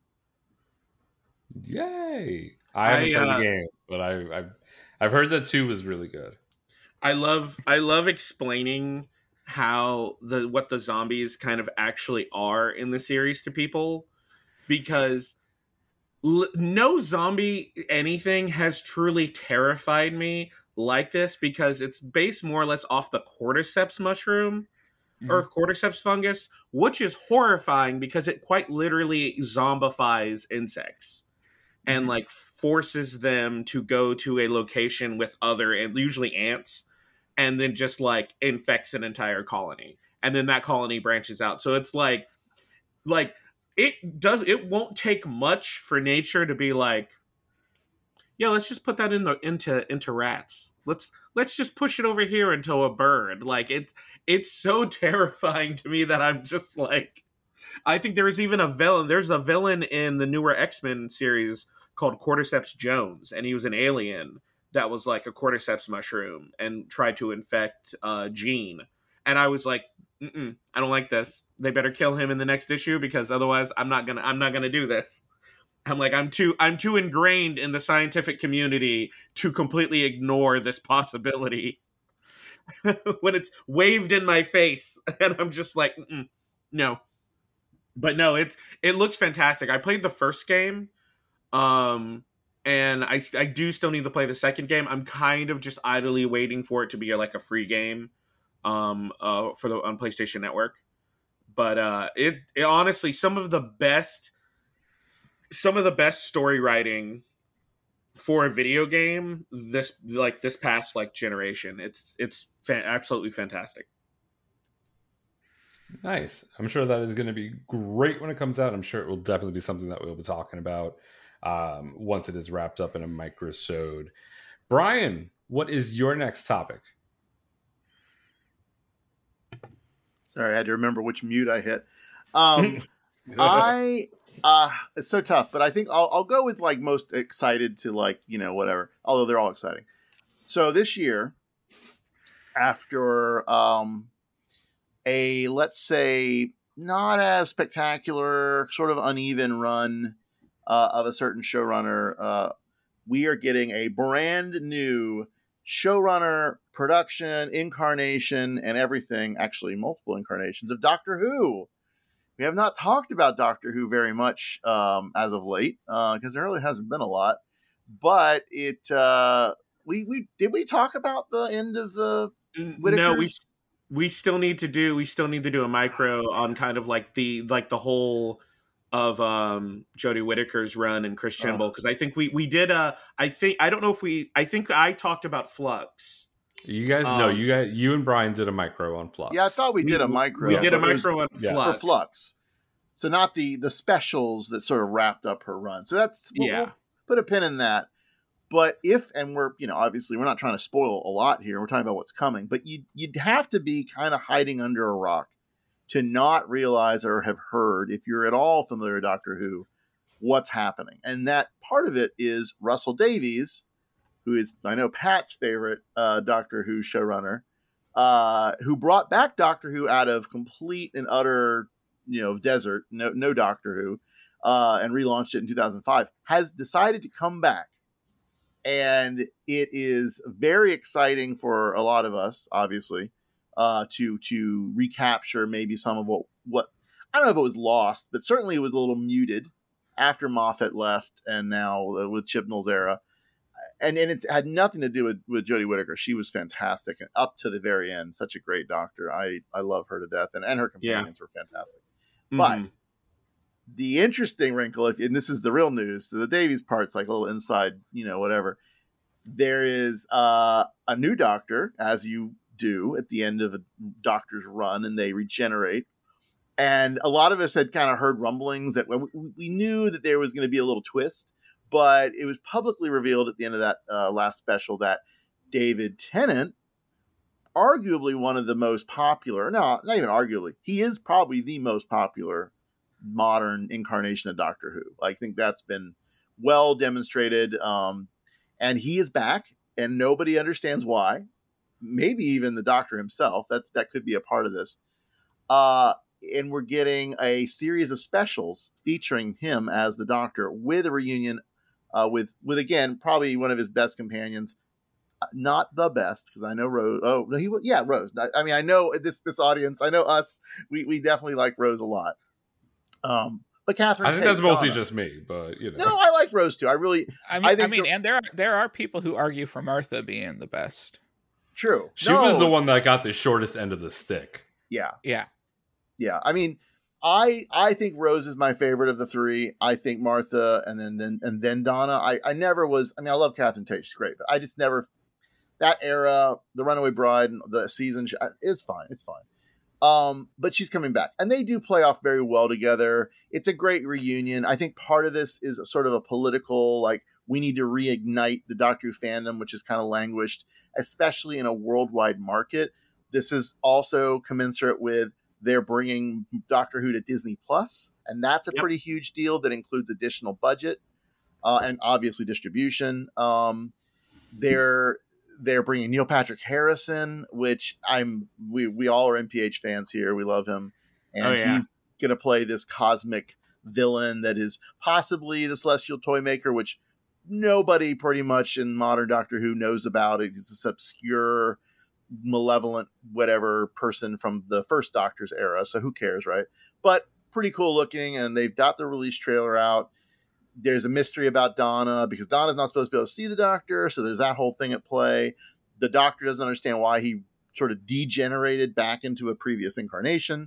Yay! I haven't I, played uh, the game, but I, I've I've heard that two was really good. I love I love explaining how the what the zombies kind of actually are in the series to people, because l- no zombie anything has truly terrified me like this, because it's based more or less off the cordyceps mushroom or cordyceps fungus, which is horrifying because it quite literally zombifies insects and like forces them to go to a location with other and usually ants, and then just like infects an entire colony, and then that colony branches out. So it's like like it does it won't take much for nature to be like, yeah, let's just put that in the into into rats. Let's let's just push it over here into a bird. Like it's it's so terrifying to me that I'm just like, I think there is even a villain. There's a villain in the newer X-Men series called Cordyceps Jones, and he was an alien that was like a cordyceps mushroom and tried to infect uh, Jean. And I was like, Mm-mm, I don't like this. They better kill him in the next issue, because otherwise, I'm not gonna I'm not gonna do this. I'm like, I'm too I'm too ingrained in the scientific community to completely ignore this possibility when it's waved in my face, and I'm just like, Mm-mm, no. But no, it's it looks fantastic. I played the first game, um, and I I do still need to play the second game. I'm kind of just idly waiting for it to be like a free game, um, uh, for the on PlayStation Network. But uh, it it honestly some of the best. Some of the best story writing for a video game this like this past like generation. It's it's fa- absolutely fantastic. Nice. I'm sure that is going to be great when it comes out. I'm sure it will definitely be something that we'll be talking about um, once it is wrapped up in a microsode. Brian, what is your next topic? Sorry, I had to remember which mute I hit. Um, I uh, it's so tough, but I think I'll, I'll go with like most excited to like, you know, whatever. Although they're all exciting. So this year, after um, a let's say not as spectacular, sort of uneven run uh, of a certain showrunner, uh, we are getting a brand new showrunner, production, incarnation, and everything. Actually, multiple incarnations of Doctor Who. We have not talked about Doctor Who very much um, as of late because uh, there really hasn't been a lot. But it, uh, we we did we talk about the end of the Whittakers? No, we we still need to do we still need to do a micro on kind of like the like the whole of um, Jodie Whittaker's run and Chris Chibnall, because I think we we did uh I think I don't know if we I think I talked about Flux. You guys um, know you guys you and Brian did a micro on Flux. Yeah, I thought we, we did a micro. We did a micro on yeah. Flux. For Flux. So not the the specials that sort of wrapped up her run. So that's we'll, yeah. We'll put a pin in that. But if and we're you know obviously we're not trying to spoil a lot here. We're talking about what's coming. But you you'd have to be kind of hiding under a rock to not realize or have heard, if you're at all familiar with Doctor Who, what's happening. And that part of it is Russell Davies, who is, I know, Pat's favorite uh, Doctor Who showrunner, uh, who brought back Doctor Who out of complete and utter, you know, desert, no, no Doctor Who, uh, and relaunched it in two thousand five, has decided to come back. And it is very exciting for a lot of us, obviously, uh, to to recapture maybe some of what, what, I don't know if it was lost, but certainly it was a little muted after Moffat left and now uh, with Chibnall's era. And, and it had nothing to do with, with Jodie Whittaker. She was fantastic and up to the very end. Such a great doctor. I, I love her to death. And, and her companions yeah. were fantastic. Mm-hmm. But the interesting wrinkle, if, and this is the real news, so the Davies part's like a little inside, you know, whatever. There is uh, a new doctor, as you do at the end of a doctor's run, and they regenerate. And a lot of us had kind of heard rumblings that we, we knew that there was going to be a little twist. But it was publicly revealed at the end of that uh, last special that David Tennant, arguably one of the most popular, no, not even arguably, he is probably the most popular modern incarnation of Doctor Who. I think that's been well demonstrated. Um, and he is back, and nobody understands why. Maybe even the Doctor himself. That's that could be a part of this. Uh, and we're getting a series of specials featuring him as the Doctor with a reunion uh, with, with again, probably one of his best companions. Not the best, because I know Rose. Oh, he yeah, Rose. I, I mean, I know this this audience. I know us. We we definitely like Rose a lot. Um, but Catherine, I think Tate, that's mostly Donna. just me. But you know, No, I like Rose too. I really. I mean, I I, think mean, the- and there are, there are people who argue for Martha being the best. True. she No. was the one that got the shortest end of the stick. Yeah, Yeah. yeah. I mean, I I think Rose is my favorite of the three. I think Martha, and then then and then Donna. I I never was. I mean, I love Catherine Tate. She's great, but I just never. That era, the Runaway Bride, the season, it's fine. It's fine. Um, but she's coming back. And they do play off very well together. It's a great reunion. I think part of this is a sort of a political, like, we need to reignite the Doctor Who fandom, which is kind of languished, especially in a worldwide market. This is also commensurate with they're bringing Doctor Who to Disney Plus, and that's a Yep. pretty huge deal that includes additional budget uh, and obviously distribution. Um, they're They're bringing Neil Patrick Harris in, which I'm we we all are M P H fans here. We love him, and Oh, yeah. he's going to play this cosmic villain that is possibly the Celestial Toymaker, which nobody pretty much in modern Doctor Who knows about. He's this obscure, malevolent, whatever person from the first Doctor's era. So who cares, right? But pretty cool looking, and they've got the release trailer out. There's a mystery about Donna because Donna's not supposed to be able to see the Doctor. So there's that whole thing at play. The Doctor doesn't understand why he sort of degenerated back into a previous incarnation.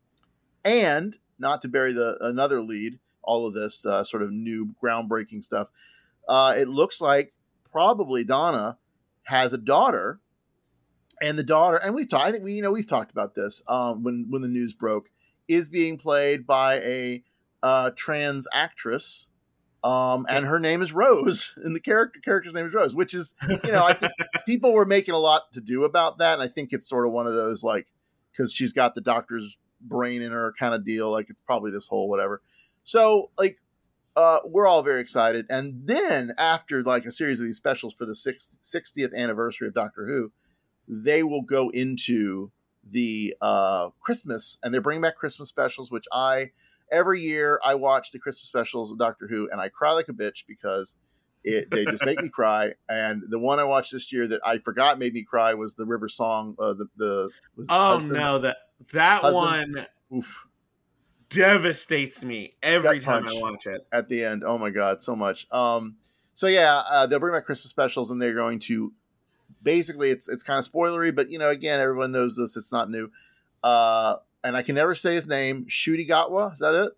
And not to bury the another lead, all of this uh, sort of new groundbreaking stuff. Uh, it looks like probably Donna has a daughter, and the daughter, and we've talked, I think we, you know, we've talked about this um, when, when the news broke, is being played by a uh, trans actress. Um, and her name is Rose, and the character character's name is Rose, which is, you know, I think people were making a lot to do about that. And I think it's sort of one of those, like, because she's got the Doctor's brain in her kind of deal. Like, it's probably this whole whatever. So, like, uh, we're all very excited. And then after, like, a series of these specials for the sixtieth anniversary of Doctor Who, they will go into the uh, Christmas, and they're bringing back Christmas specials, which I... Every year I watch the Christmas specials of Doctor Who, and I cry like a bitch because it, they just make me cry. And the one I watched this year that I forgot made me cry was the River Song. Uh, the the was Oh Husbands. no, that that Husbands. one Oof. devastates me every Gut time punch. I watch it. At the end. Oh my God, so much. Um, so yeah, uh, they'll bring back Christmas specials, and they're going to basically it's it's kind of spoilery, but you know, again, everyone knows this. It's not new. Uh, and I can never say his name. Ncuti Gatwa, is that it?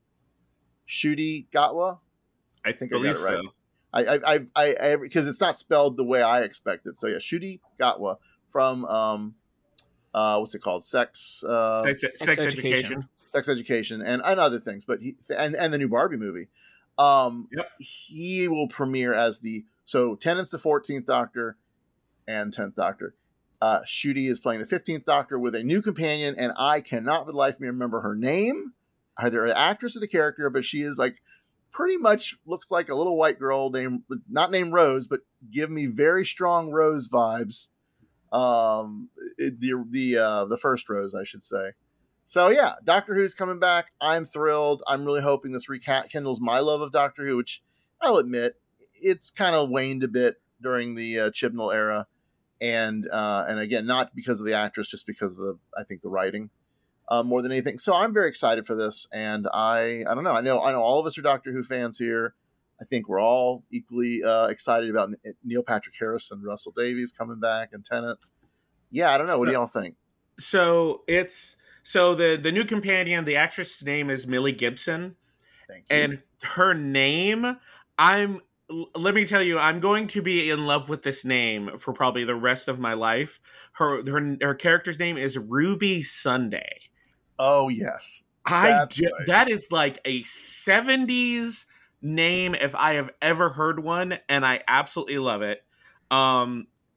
Ncuti Gatwa. I, think I got believe it right. so. I I I I because it's not spelled the way I expected. So yeah, Ncuti Gatwa from um uh what's it called? Sex uh Sex, sex, Sex education. education. Sex Education and, and other things, but he and, and the new Barbie movie. Um Yep. he will premiere as the so Tennant's the fourteenth Doctor and tenth Doctor. Uh Ncuti is playing the fifteenth Doctor with a new companion, and I cannot for the life of me remember her name, either an actress or the character, but she is like pretty much looks like a little white girl named, not named Rose, but give me very strong Rose vibes. Um, it, the the uh, the first Rose, I should say. So yeah, Doctor Who's coming back. I'm thrilled. I'm really hoping this rekindles my love of Doctor Who, which I'll admit it's kind of waned a bit during the uh, Chibnall era, and uh, and again, not because of the actress, just because of the I think the writing. Uh, more than anything. So I'm very excited for this, and I I don't know. I know I know all of us are Doctor Who fans here. I think we're all equally uh, excited about Neil Patrick Harris and Russell Davies coming back and Tennant. Yeah, I don't know. What do y'all think? So it's so the the new companion, the actress' name is Millie Gibson, Thank you. and her name, I'm let me tell you, I'm going to be in love with this name for probably the rest of my life. Her her her character's name is Ruby Sunday. Oh yes, I That's ju- right. that is like a seventies name if I have ever heard one, and I absolutely love it. Um,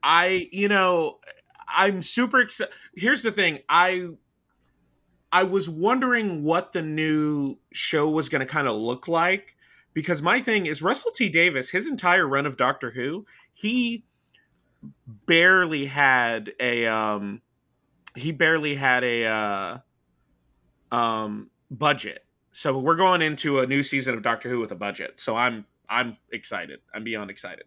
I, you know, I'm super excited. Here's the thing. I I was wondering what the new show was going to kind of look like, because my thing is Russell T Davies, his entire run of Doctor Who, he barely had a um he barely had a uh um budget. So we're going into a new season of Doctor Who with a budget. So I'm I'm excited. I'm beyond excited.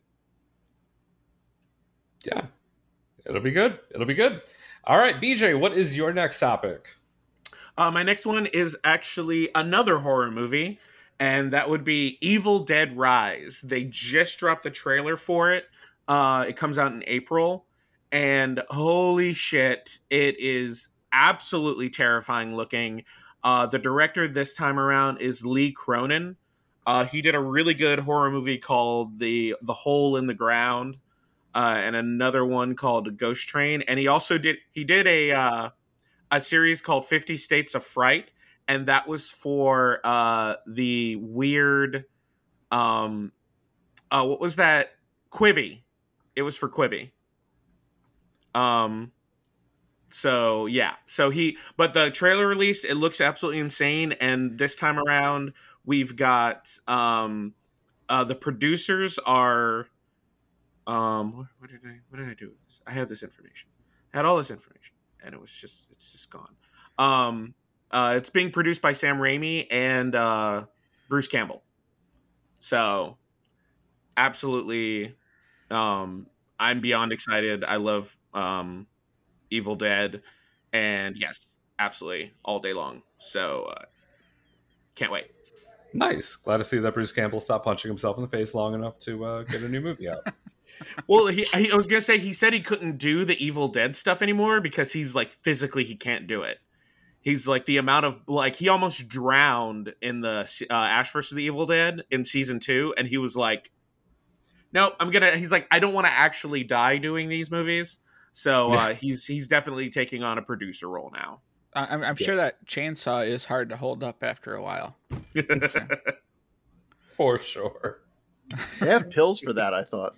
Yeah. It'll be good. It'll be good. All right, B J, what is your next topic? Uh, my next one is actually another horror movie, and that would be Evil Dead Rise. They just dropped the trailer for it. Uh, it comes out in April, and holy shit, it is absolutely terrifying looking. Uh, the director this time around is Lee Cronin. Uh, he did a really good horror movie called The The Hole in the Ground, uh, and another one called Ghost Train. And he also did he did a uh, a series called Fifty States of Fright, and that was for uh, the weird, um, uh, what was that? Quibi. It was for Quibi. Um. So yeah, so he, but the trailer released, it looks absolutely insane. And this time around, we've got um, uh, the producers are, um, what, what did I, what did I do with this? I had this information, I had all this information, and it was just, it's just gone. Um, uh, it's being produced by Sam Raimi and uh, Bruce Campbell. So absolutely, um, I'm beyond excited. I love um. Evil Dead, and yes, absolutely, all day long. So, uh, can't wait. Nice. Glad to see that Bruce Campbell stopped punching himself in the face long enough to uh, get a new movie out. Well, he, he, I was gonna say he said he couldn't do the Evil Dead stuff anymore because he's like physically he can't do it. He's like the amount of like he almost drowned in the uh, Ash versus the Evil Dead in season two, and he was like, "No, I'm gonna." He's like, "I don't want to actually die doing these movies." So uh, he's he's definitely taking on a producer role now. I'm, I'm yeah. sure that chainsaw is hard to hold up after a while. For sure. They have pills for that, I thought.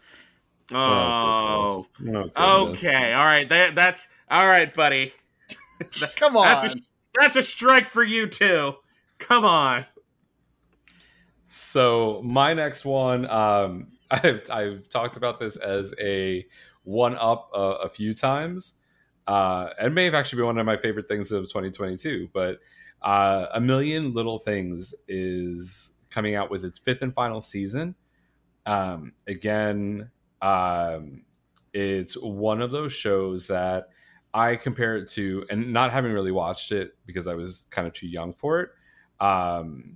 Oh, oh, oh okay, all right. That that's all right, buddy. Come on, that's a, that's a strike for you too. Come on. So my next one, um, I've I've talked about this as a one up uh, a few times. Uh, it may have actually been one of my favorite things of twenty twenty-two, but uh, A Million Little Things is coming out with its fifth and final season. Um, again, um, it's one of those shows that I compare it to, and not having really watched it because I was kind of too young for it. Um,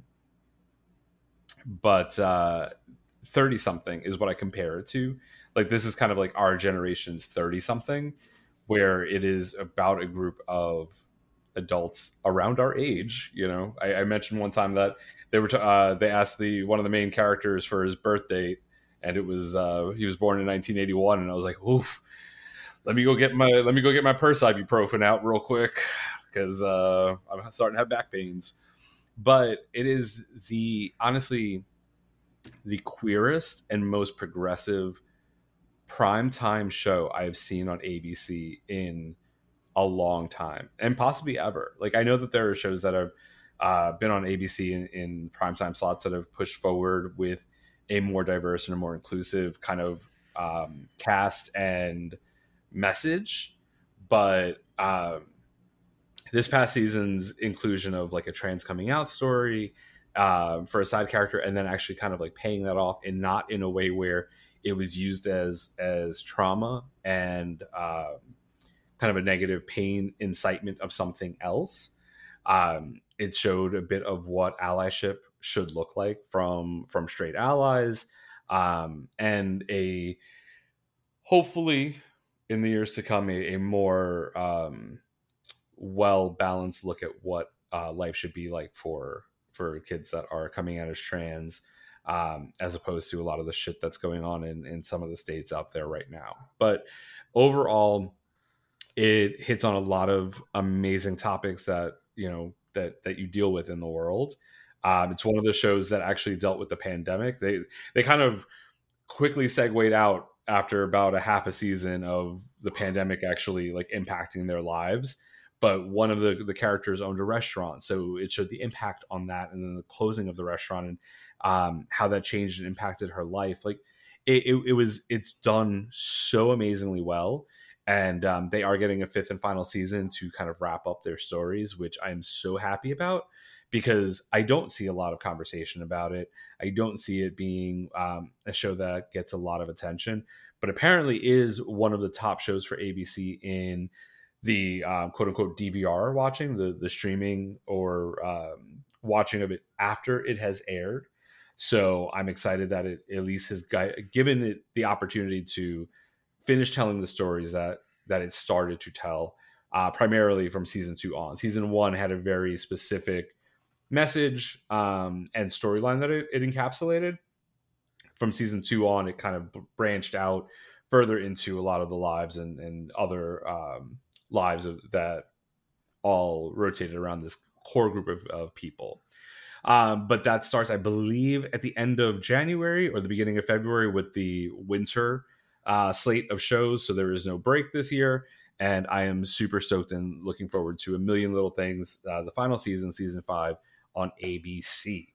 but uh, thirty something is what I compare it to. Like, this is kind of like our generation's thirty something, where it is about a group of adults around our age. You know, I, I mentioned one time that they were, t- uh, they asked the, one of the main characters for his birth date, and it was, uh, he was born in nineteen eighty-one. And I was like, oof, let me go get my, let me go get my purse ibuprofen out real quick. Cause, uh, I'm starting to have back pains. But it is the, honestly, the queerest and most progressive primetime show I've seen on A B C in a long time, and possibly ever. Like, I know that there are shows that have uh, been on A B C in, in primetime slots that have pushed forward with a more diverse and a more inclusive kind of um, cast and message. But um, this past season's inclusion of like a trans coming out story uh, for a side character, and then actually kind of like paying that off, and not in a way where it was used as as trauma and um, kind of a negative pain incitement of something else. Um, it showed a bit of what allyship should look like from from straight allies, um, and a hopefully in the years to come a, a more um, well balanced look at what uh, life should be like for for kids that are coming out as trans. Um, as opposed to a lot of the shit that's going on in, in some of the states out there right now. But overall, it hits on a lot of amazing topics that, you know, that, that you deal with in the world. Um, it's one of the shows that actually dealt with the pandemic. They, they kind of quickly segued out after about a half a season of the pandemic actually like impacting their lives. But one of the, the characters owned a restaurant, so it showed the impact on that, and then the closing of the restaurant, and um, how that changed and impacted her life. Like it, it, it was, it's done so amazingly well, and um, they are getting a fifth and final season to kind of wrap up their stories, which I am so happy about, because I don't see a lot of conversation about it. I don't see it being um, a show that gets a lot of attention, but apparently is one of the top shows for A B C in the um, quote unquote D V R watching, the the streaming or um, watching of it after it has aired. So I'm excited that it at least has got, given it the opportunity to finish telling the stories that that it started to tell, uh, primarily from season two on. Season one had a very specific message um, and storyline that it, it encapsulated. From season two on, it kind of branched out further into a lot of the lives and, and other um, lives of, that all rotated around this core group of, of people. Um, but that starts, I believe, at the end of January or the beginning of February with the winter uh, slate of shows. So there is no break this year. And I am super stoked and looking forward to A Million Little Things, uh, the final season, season five on A B C.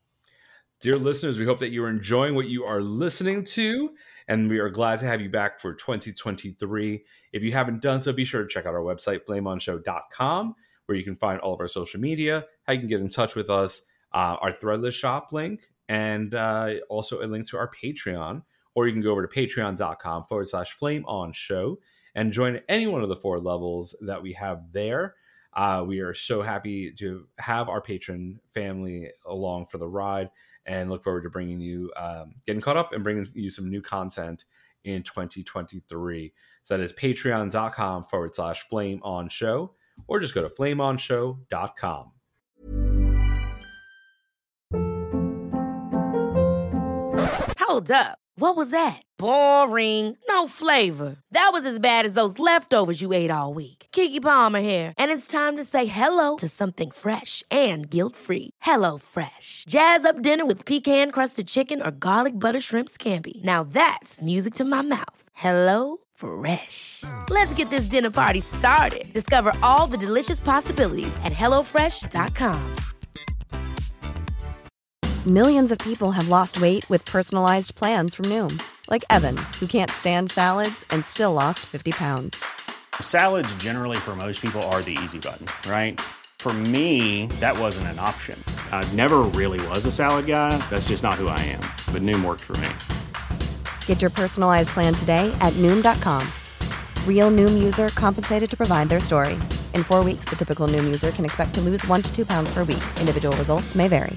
Dear listeners, we hope that you are enjoying what you are listening to, and we are glad to have you back for twenty twenty-three. If you haven't done so, be sure to check out our website, flame on show dot com, where you can find all of our social media, how you can get in touch with us, uh, our Threadless shop link, and uh, also a link to our Patreon. Or you can go over to patreon.com forward slash flame on show and join any one of the four levels that we have there. Uh, we are so happy to have our patron family along for the ride, and look forward to bringing you, um, getting caught up and bringing you some new content in twenty twenty-three. So that is patreon.com forward slash flame on show, or just go to flame on show dot com. Hold up. What was that? Boring. No flavor. That was as bad as those leftovers you ate all week. Keke Palmer here. And it's time to say hello to something fresh and guilt-free. Hello Fresh. Jazz up dinner with pecan-crusted chicken or garlic butter shrimp scampi. Now that's music to my mouth. Hello Fresh. Let's get this dinner party started. Discover all the delicious possibilities at hello fresh dot com. Millions of people have lost weight with personalized plans from Noom. Like Evan, who can't stand salads and still lost fifty pounds. Salads generally for most people are the easy button, right? For me, that wasn't an option. I never really was a salad guy. That's just not who I am. But Noom worked for me. Get your personalized plan today at Noom dot com. Real Noom user compensated to provide their story. In four weeks, the typical Noom user can expect to lose one to two pounds per week. Individual results may vary.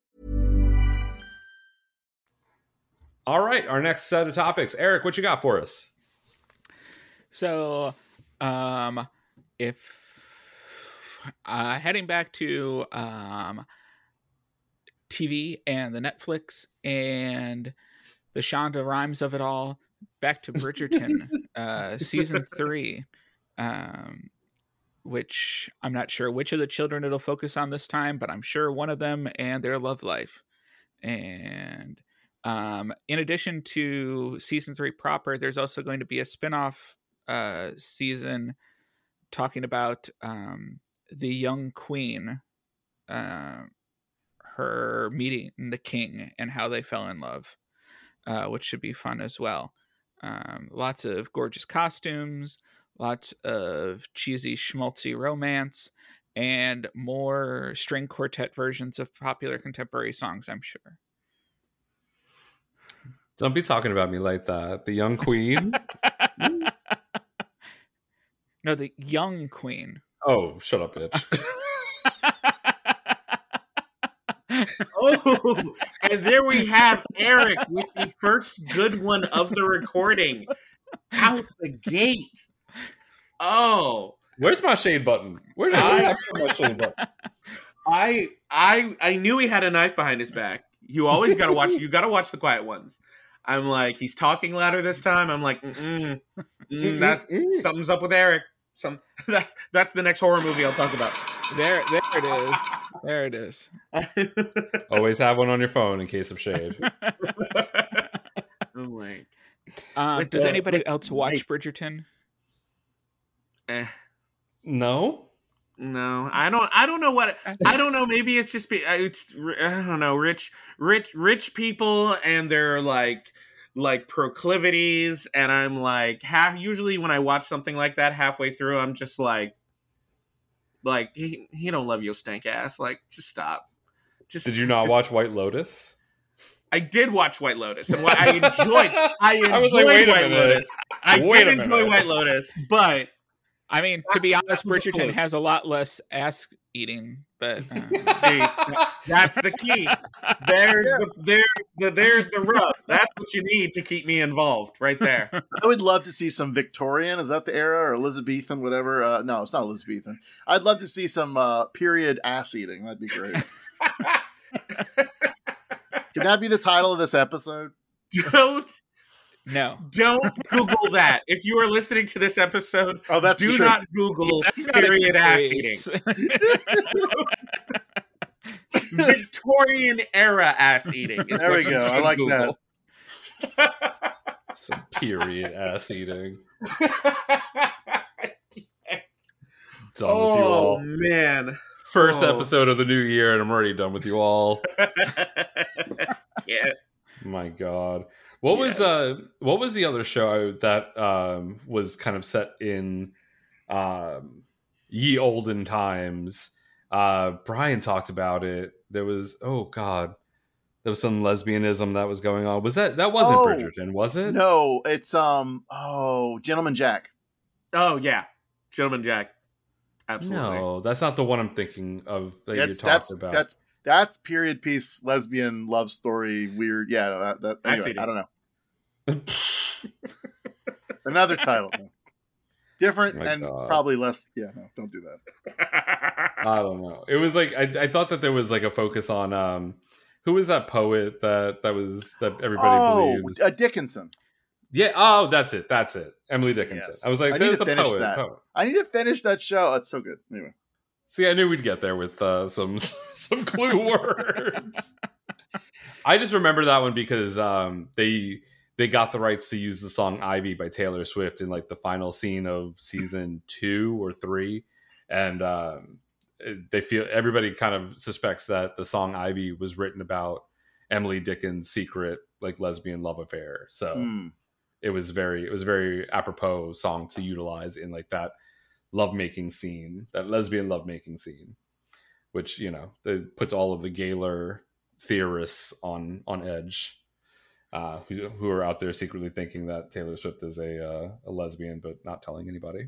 All right, our next set of topics. Eric, what you got for us? So, um, if uh, heading back to um, T V and the Netflix and the Shonda Rhimes of it all, back to Bridgerton, uh, season three, um, which I'm not sure which of the children it'll focus on this time, but I'm sure one of them and their love life. And Um, in addition to season three proper, there's also going to be a spinoff uh, season talking about um, the young queen, uh, her meeting the king and how they fell in love, uh, which should be fun as well. Um, lots of gorgeous costumes, lots of cheesy schmaltzy romance, and more string quartet versions of popular contemporary songs, I'm sure. Don't be talking about me like that. The young queen? No, the young queen. Oh, shut up, bitch. Oh, and there we have Eric with the first good one of the recording. Out the gate. Oh. Where's my shade button? Where did I put my shade button? I I I knew he had a knife behind his back. You always gotta watch you gotta watch the quiet ones. I'm like, he's talking louder this time. I'm like, mm-mm, mm, that something's up with Eric. Some that's that's the next horror movie I'll talk about. There, there it is. There it is. Always have one on your phone in case of shade. I'm like, Um, With does the- anybody with- else watch wait. Bridgerton? Eh. No. No, I don't. I don't know what. I don't know. Maybe it's just be. It's. I don't know. Rich, rich, rich people and their like, like proclivities, and I'm like half. Usually, when I watch something like that, halfway through, I'm just like, like he he don't love your stank ass. Like, just stop. Just. Did you not just- watch White Lotus? I did watch White Lotus, and what I enjoyed. I enjoyed I was like, wait a White minute. Lotus. I Wait a did enjoy minute. White Lotus, but. I mean, to be honest, That was Bridgerton close. has a lot less ass eating, but uh, See, that's the key. There's the there the there's the rub. That's what you need to keep me involved, right there. I would love to see some Victorian. Is that the era or Elizabethan? Whatever. Uh, no, it's not Elizabethan. I'd love to see some uh, period ass eating. That'd be great. Can that be the title of this episode? Don't no. don't Google that. If you are listening to this episode, Oh, that's do true. not Google That's not a period good ass phrase. eating. Victorian era ass eating. is There what we you go. I should like Google. Some period ass eating. Done with you Oh all. man. First Oh. episode of the new year, and I'm already done with you all. Yeah. My God. What was Yes. uh what was the other show that um was kind of set in um ye olden times? Uh Brian talked about it. There was oh God. There was some lesbianism that was going on. Was that that wasn't Oh, Bridgerton, was it? No, it's um. Oh, Gentleman Jack. Oh yeah. Gentleman Jack. Absolutely. No, that's not the one I'm thinking of that you That's talked that's about. that's that's period piece lesbian love story weird. Yeah, no, that, that I anyway, see. I don't know. Another title, no. different My and God. probably less. Yeah, no, don't do that. I don't know. It was like I, I thought that there was like a focus on um who was that poet that that was that everybody Oh, believes. uh, Dickinson. Yeah. Oh, that's it. That's it. Emily Dickinson. Yes. I was like, I there's need to the finish poet, that. poet. I need to finish that show. It's so good. Anyway, See, I knew we'd get there with uh, some some clue words. I just remember that one because um, they they got the rights to use the song "Ivy" by Taylor Swift in like the final scene of season two or three, and um, they feel everybody kind of suspects that the song "Ivy" was written about Emily Dickin's secret like lesbian love affair. So. Mm. It was very, it was a very apropos song to utilize in like that lovemaking scene, that lesbian lovemaking scene, which you know it puts all of the Gaylor theorists on on edge, uh, who who are out there secretly thinking that Taylor Swift is a uh, a lesbian but not telling anybody.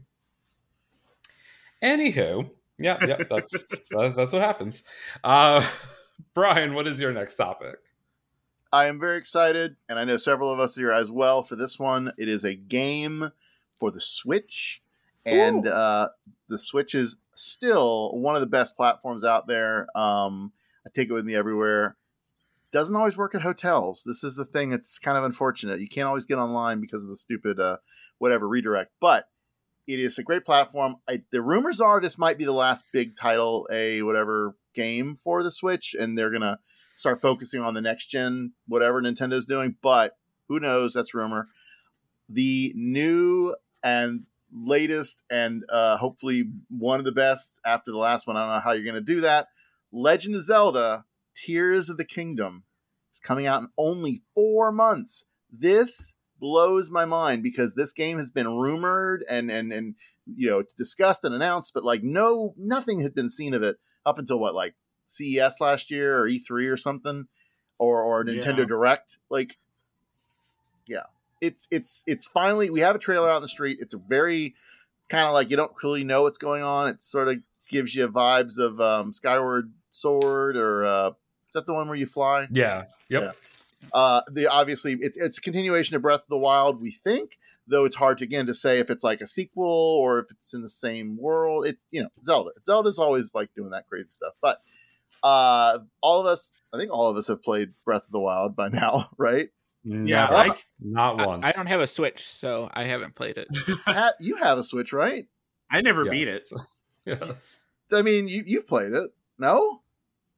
Anywho, yeah, yeah, that's that, that's what happens. Uh, Brian, what is your next topic? I am very excited, and I know several of us here as well for this one. It is a game for the Switch, and uh, the Switch is still one of the best platforms out there. Um, I take it with me everywhere. Doesn't always work at hotels. This is the thing that's kind of unfortunate. You can't always get online because of the stupid uh, whatever redirect, but it is a great platform. I, the rumors are this might be the last big title, a whatever game for the Switch, and they're going to start focusing on the next gen, whatever Nintendo's doing, but who knows? That's rumor. The new and latest and uh, hopefully one of the best after the last one. I don't know how you're going to do that. Legend of Zelda Tears of the Kingdom is coming out in only four months. This blows my mind because this game has been rumored and, and, and, you know, discussed and announced, but like no, nothing had been seen of it up until what, like, C E S last year or E three or something, or or Nintendo Yeah. Direct. Like, yeah, it's it's it's finally, we have a trailer out in the street. It's a very kind of like you don't really know what's going on. It sort of gives you vibes of um, Skyward Sword, or uh, is that the one where you fly? Yeah. Yep. Yeah. Uh, the obviously it's it's a continuation of Breath of the Wild, we think, though it's hard to, again, to say if it's like a sequel or if it's in the same world. It's, you know, Zelda. Zelda's always like doing that crazy stuff, but. Uh, all of us, I think all of us have played Breath of the Wild by now, right? Yeah, Never. I, Not I, once. I don't have a Switch, so I haven't played it. Ha- you have a Switch, right? I never Yeah. beat it. Yes. I mean, you you've played it, no?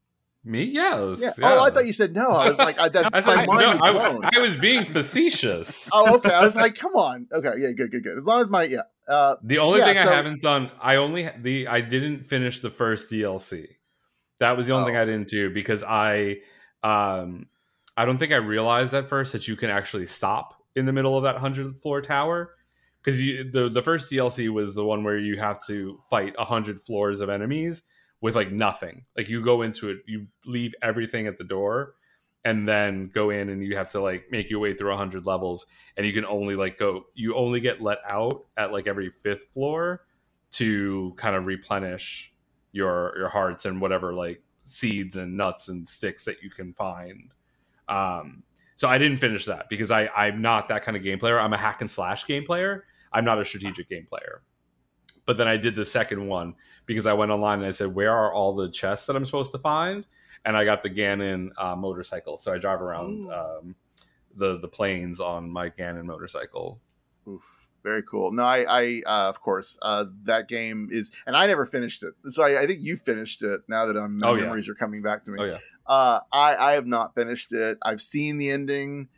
Me? Yes. Yeah. Yeah. Oh, I thought you said no. I was like, I, that, I, was my like, mind no, was I, blown. I was being facetious. Oh, okay. I was like, come on. Okay, yeah, good, good, good. As long as my yeah. Uh, the only yeah, thing so, I haven't done, I only the I didn't finish the first D L C. That was the only Oh. thing I didn't do because I, um, I don't think I realized at first that you can actually stop in the middle of that hundred floor tower. Because the the first D L C was the one where you have to fight a hundred floors of enemies with like nothing. Like you go into it, you leave everything at the door, and then go in and you have to like make your way through a hundred levels. And you can only like go, you only get let out at like every fifth floor to kind of replenish your your hearts and whatever like seeds and nuts and sticks that you can find. Um, so I didn't finish that because I I'm not that kind of game player. I'm a hack and slash game player. I'm not a strategic game player. But then I did the second one because I went online and I said, where are all the chests that I'm supposed to find? And I got the Ganon uh, motorcycle. So I drive around um, the, the plains on my Ganon motorcycle. Oof, very cool. No, I, I uh, of course, uh, that game is, and I never finished it. So I, I think you finished it now that I'm, my Oh, yeah. memories are coming back to me. Oh, yeah. Uh, I, I have not finished it. I've seen the ending.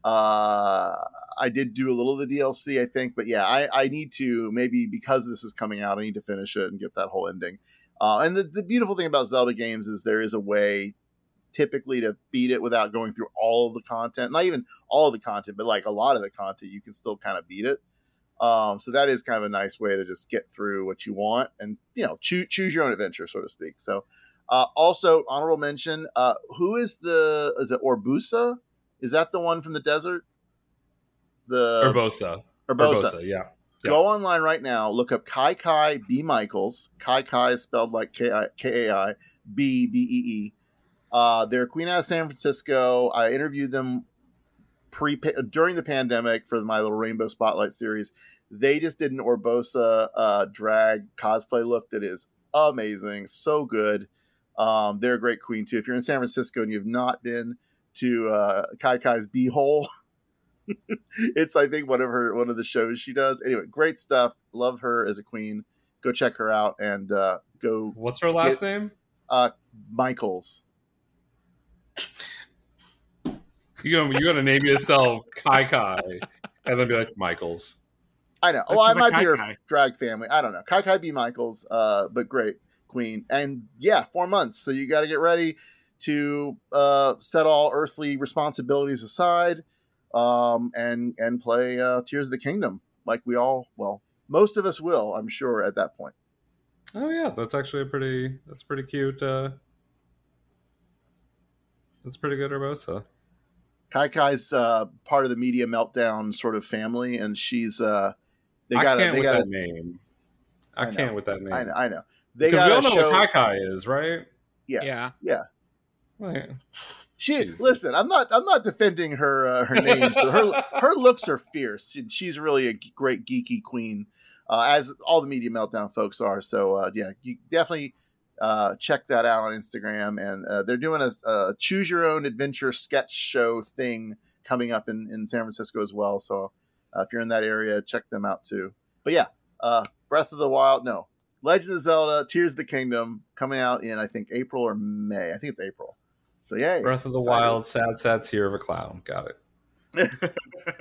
Uh, I did do a little of the D L C, I think, but yeah, I, I need to maybe because this is coming out, I need to finish it and get that whole ending. Uh, and the, the beautiful thing about Zelda games is there is a way typically to beat it without going through all of the content, not even all of the content, but like a lot of the content, you can still kind of beat it. Um, so that is kind of a nice way to just get through what you want and, you know, choose, choose your own adventure, so to speak. So, uh, also honorable mention, uh, who is the, is it Orbusa? Is that the one from the desert? The Urbosa. Urbosa. Urbosa, yeah. Go online right now. Look up Kai Kai B. Michaels. Kai Kai is spelled like K A I, B B E E. Uh, they're Queen out of San Francisco. I interviewed them pre during the pandemic for my little Rainbow Spotlight series. They just did an Urbosa uh, drag cosplay look that is amazing. So good. Um, they're a great queen, too. If you're in San Francisco and you've not been to uh, Kai Kai's B-hole, it's I think one of her one of the shows she does. Anyway, great stuff. Love her as a queen. Go check her out and uh, go. What's her last get, name? Uh, Michaels. You gonna you gonna name yourself Kai Kai and then be like Michaels. I know. Well, I might be her drag family. I don't know. Kai Kai B. Michaels, uh, but great queen. And yeah, four months. So you got to get ready to uh, set all earthly responsibilities aside. Um, and and play uh, Tears of the Kingdom like we all, well, most of us will, I'm sure, at that point. Oh yeah, that's actually a pretty that's pretty cute. Uh, that's pretty good, Urbosa. Kai Kai's uh, part of the Media Meltdown sort of family, and she's uh, they got I can't they with got that name. I, I can't with that name. I know. I know. They because got we all know show... what Kai Kai is, right? Yeah. Yeah. Yeah. Right. She Jeez. listen. I'm not. I'm not defending her. Uh, her names. But her her looks are fierce. She's really a great geeky queen, uh, as all the Media Meltdown folks are. So uh, yeah, you definitely uh, check that out on Instagram. And uh, they're doing a, a choose your own adventure sketch show thing coming up in, in San Francisco as well. So uh, if you're in that area, check them out too. But yeah, uh, Breath of the Wild. No, Legend of Zelda: Tears of the Kingdom coming out in I think April or May. I think it's April. So yeah, Breath of the excited. Wild, sad, sad tear of a clown. Got it.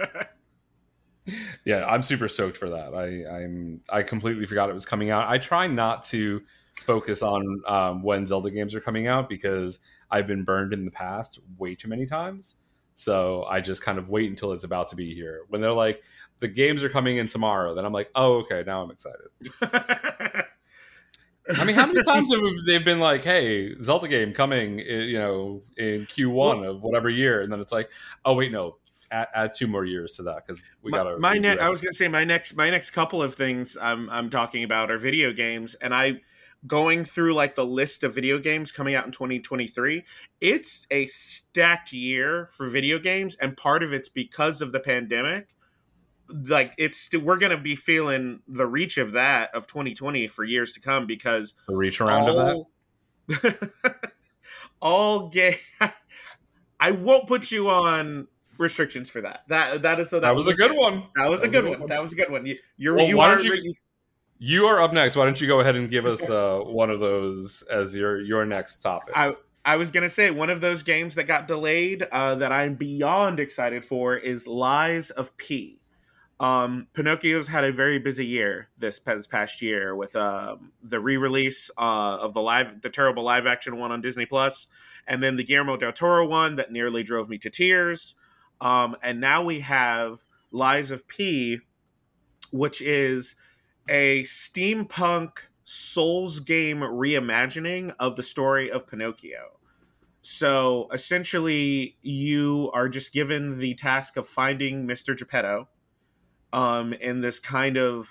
Yeah, I'm super stoked for that. I, I'm I completely forgot it was coming out. I try not to focus on um, when Zelda games are coming out because I've been burned in the past way too many times. So I just kind of wait until it's about to be here. When they're like, the games are coming in tomorrow, then I'm like, oh, okay, now I'm excited. I mean, how many times have they've been like, "Hey, Zelda game coming," you know, in Q one well, of whatever year, and then it's like, "Oh wait, no, add, add two more years to that because we my, gotta." My next, I was gonna say my next, my next couple of things I'm I'm talking about are video games, and I going through like the list of video games coming out in twenty twenty-three. It's a stacked year for video games, and part of it's because of the pandemic. Like it's still, we're going to be feeling the reach of that of twenty twenty for years to come because the reach around all, of that. all game. I won't put you on restrictions for that. That that is so. That, that was, was a good one. That was that a good one. one. That was a good one. You, you're well, you why are. Don't you, you are up next. Why don't you go ahead and give us uh, one of those as your your next topic? I I was gonna say one of those games that got delayed uh, that I'm beyond excited for is Lies of P. Um, Pinocchio's had a very busy year this, this past year with uh, the re-release uh, of the live, the terrible live-action one on Disney Plus, and then the Guillermo del Toro one that nearly drove me to tears. Um, and now we have Lies of P, which is a steampunk Souls game reimagining of the story of Pinocchio. So essentially, you are just given the task of finding Mister Geppetto um, in this kind of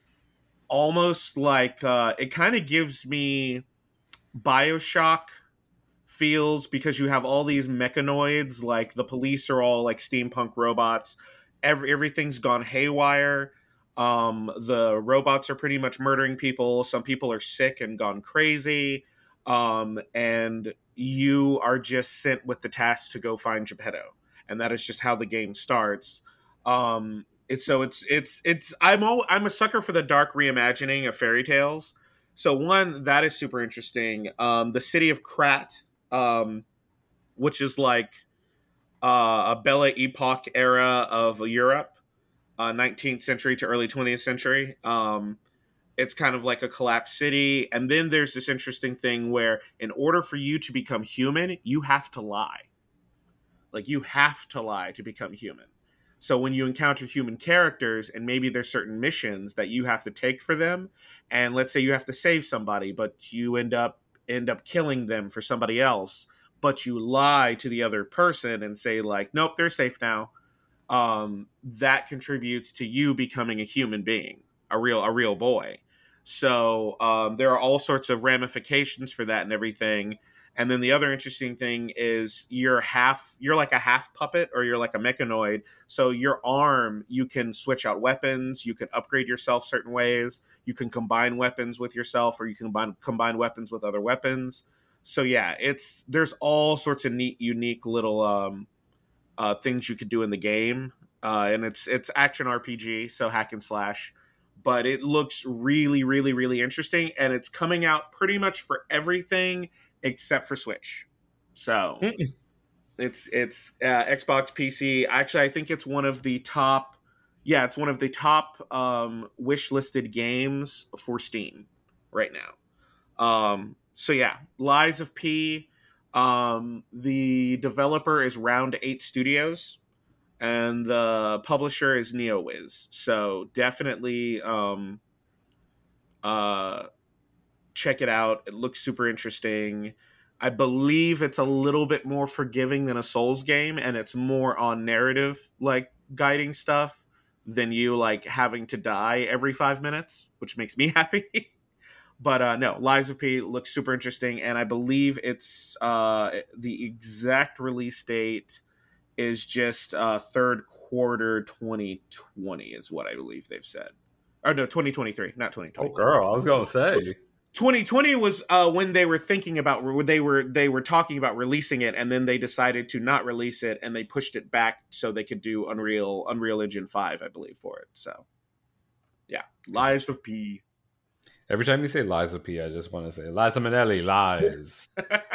almost like uh, it kind of gives me BioShock feels because you have all these mechanoids, like the police are all like steampunk robots. Every, everything's gone haywire. Um, the robots are pretty much murdering people. Some people are sick and gone crazy. Um, and you are just sent with the task to go find Geppetto. And that is just how the game starts. Um, it's, so it's, it's, it's, I'm all, I'm a sucker for the dark reimagining of fairy tales. So one, that is super interesting. Um, the city of Krat, um, which is like, uh, a Belle Epoque era of Europe. Uh, nineteenth century to early twentieth century. Um, it's kind of like a collapsed city. And then there's this interesting thing where in order for you to become human, you have to lie. Like you have to lie to become human. So when you encounter human characters and maybe there's certain missions that you have to take for them, and let's say you have to save somebody, but you end up end up killing them for somebody else, but you lie to the other person and say like, nope, they're safe now. Um, that contributes to you becoming a human being, a real, a real boy. So, um, there are all sorts of ramifications for that and everything. And then the other interesting thing is you're half, you're like a half puppet or you're like a mechanoid. So your arm, you can switch out weapons. You can upgrade yourself certain ways. You can combine weapons with yourself, or you can combine, combine weapons with other weapons. So yeah, it's, there's all sorts of neat, unique little, um, Uh, things you could do in the game, uh, and it's it's action R P G, so hack and slash, but it looks really, really, really interesting, and it's coming out pretty much for everything except for Switch. So it's it's uh, Xbox, P C. Actually, I think it's one of the top, yeah, it's one of the top um, wish listed games for Steam right now. Um, so yeah, Lies of P. Um, the developer is Round eight Studios, and the publisher is NeoWiz. So definitely um, uh, check it out. It looks super interesting. I believe it's a little bit more forgiving than a Souls game, and it's more on narrative, like, guiding stuff than you, like, having to die every five minutes, which makes me happy. But uh, no, Lies of P looks super interesting, and I believe it's uh, the exact release date is just uh, third quarter twenty twenty is what I believe they've said. Or no, twenty twenty-three, not twenty twenty. Oh, girl, I was going to say. twenty twenty was uh, when they were thinking about they were they were talking about releasing it, and then they decided to not release it, and they pushed it back so they could do Unreal Unreal Engine five, I believe, for it. So, yeah, Lies of P. Every time you say Liza P, I just want to say Liza Minnelli lies.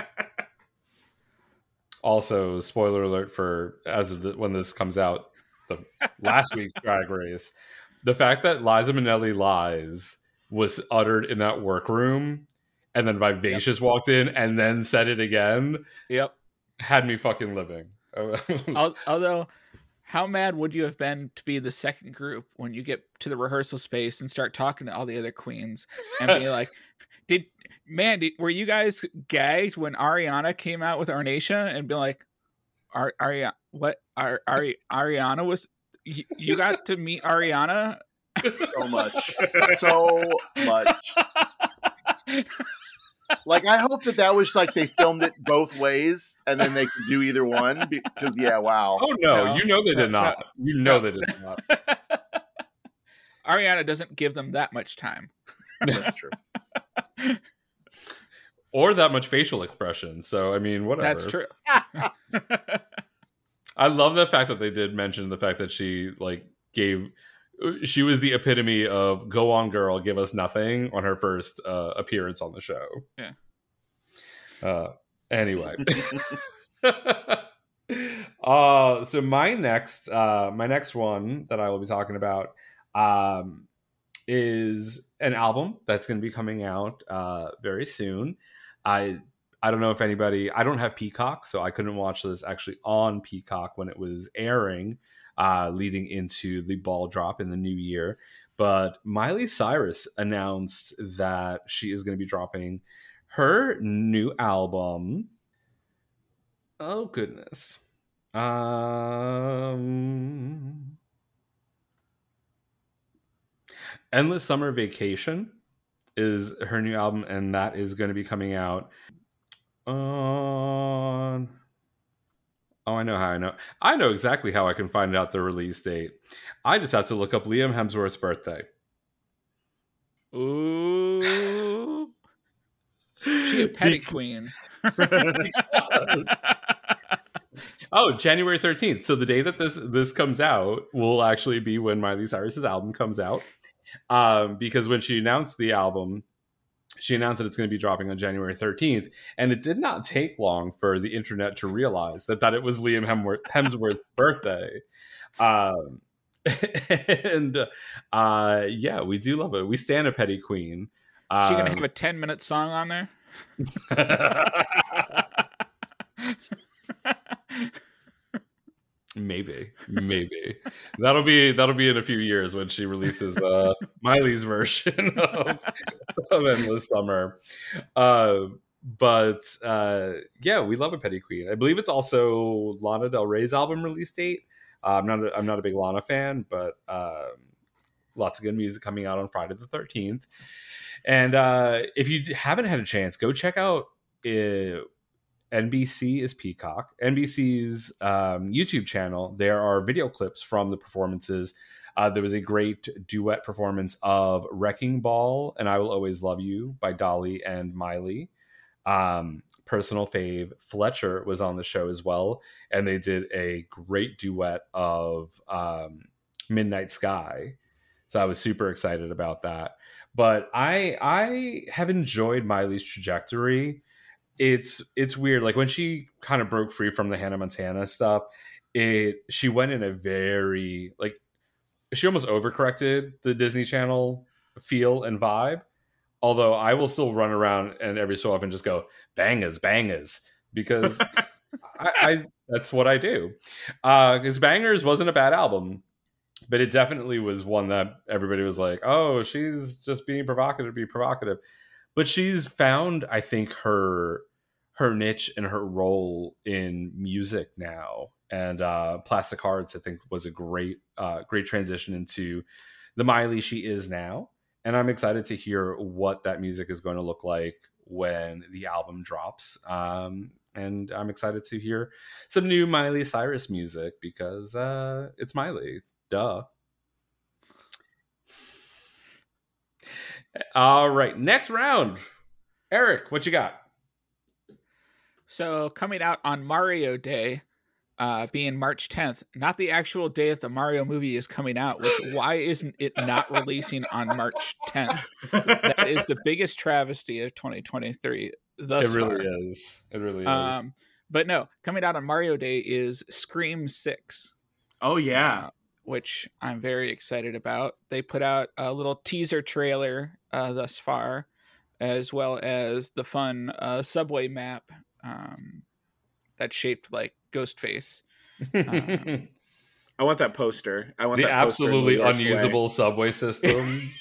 Also, spoiler alert for as of the, when this comes out, the last week's Drag Race, the fact that Liza Minnelli lies was uttered in that workroom, and then Vivacious yep. walked in and then said it again. Yep, had me fucking living. Although, how mad would you have been to be the second group when you get to the rehearsal space and start talking to all the other queens and be like, "Did man, did, were you guys gagged when Ariana came out with Arnacia?" And be like, "Ar Ariana, what? Ar Ari Ariana was you, you got to meet Ariana." So much, so much. Like, I hope that that was like they filmed it both ways, and then they could do either one. Because, yeah, wow. Oh no, no. you know they did not. No. You know they did not. Ariana doesn't give them that much time. That's true. Or that much facial expression. So, I mean, whatever. That's true. I love the fact that they did mention the fact that she like gave. She was the epitome of "Go on, girl, give us nothing" on her first uh, appearance on the show. Yeah. Uh, Anyway. uh, so my next, uh, my next one that I will be talking about um, is an album that's going to be coming out uh, very soon. I I don't know if anybody, I don't have Peacock, so I couldn't watch this actually on Peacock when it was airing, uh, leading into the ball drop in the new year. But Miley Cyrus announced that she is going to be dropping her new album. Oh, goodness. Um, Endless Summer Vacation is her new album, and that is going to be coming out on... Oh, I know how I know. I know exactly how I can find out the release date. I just have to look up Liam Hemsworth's birthday. Ooh. She a petty queen. Oh, January thirteenth. So the day that this this comes out will actually be when Miley Cyrus's album comes out. Um, because when she announced the album, she announced that it's going to be dropping on January thirteenth. And it did not take long for the internet to realize that, that it was Liam Hemsworth, Hemsworth's birthday. Um, and uh, yeah, we do love it. We stand a petty queen. Is she um, going to have a ten minute song on there? Maybe, maybe that'll be that'll be in a few years when she releases uh, Miley's version of, of Endless Summer. Uh, but uh, yeah, we love a petty queen. I believe it's also Lana Del Rey's album release date. Uh, I'm not a, I'm not a big Lana fan, but um, lots of good music coming out on Friday the thirteenth. And uh, if you haven't had a chance, go check out. Uh, N B C is Peacock. N B C's um, YouTube channel, there are video clips from the performances. Uh, there was a great duet performance of Wrecking Ball and I Will Always Love You by Dolly and Miley. Um, personal fave, Fletcher was on the show as well. And they did a great duet of um, Midnight Sky. So I was super excited about that. But I I have enjoyed Miley's trajectory. It's it's weird. Like when she kind of broke free from the Hannah Montana stuff, it she went in a very like she almost overcorrected the Disney Channel feel and vibe. Although I will still run around and every so often just go bangers, bangers because I, I that's what I do. Because uh, Bangers wasn't a bad album, but it definitely was one that everybody was like, "Oh, she's just being provocative, be provocative." But she's found, I think, her. her niche and her role in music now. And uh, Plastic Hearts, I think, was a great, uh, great transition into the Miley she is now. And I'm excited to hear what that music is going to look like when the album drops. Um, and I'm excited to hear some new Miley Cyrus music because uh, it's Miley. Duh. All right, next round. Eric, what you got? So coming out on Mario Day, uh, being March tenth, not the actual day that the Mario movie is coming out, which why isn't it not releasing on March tenth? That is the biggest travesty of twenty twenty-three thus It really far. is. It really is. Um, but no, coming out on Mario Day is Scream six. Oh, yeah. Uh, which I'm very excited about. They put out a little teaser trailer uh, thus far, as well as the fun uh, subway map um, that's shaped like Ghostface. Um, I want that poster. I want the that poster absolutely in the worst unusable way. subway system.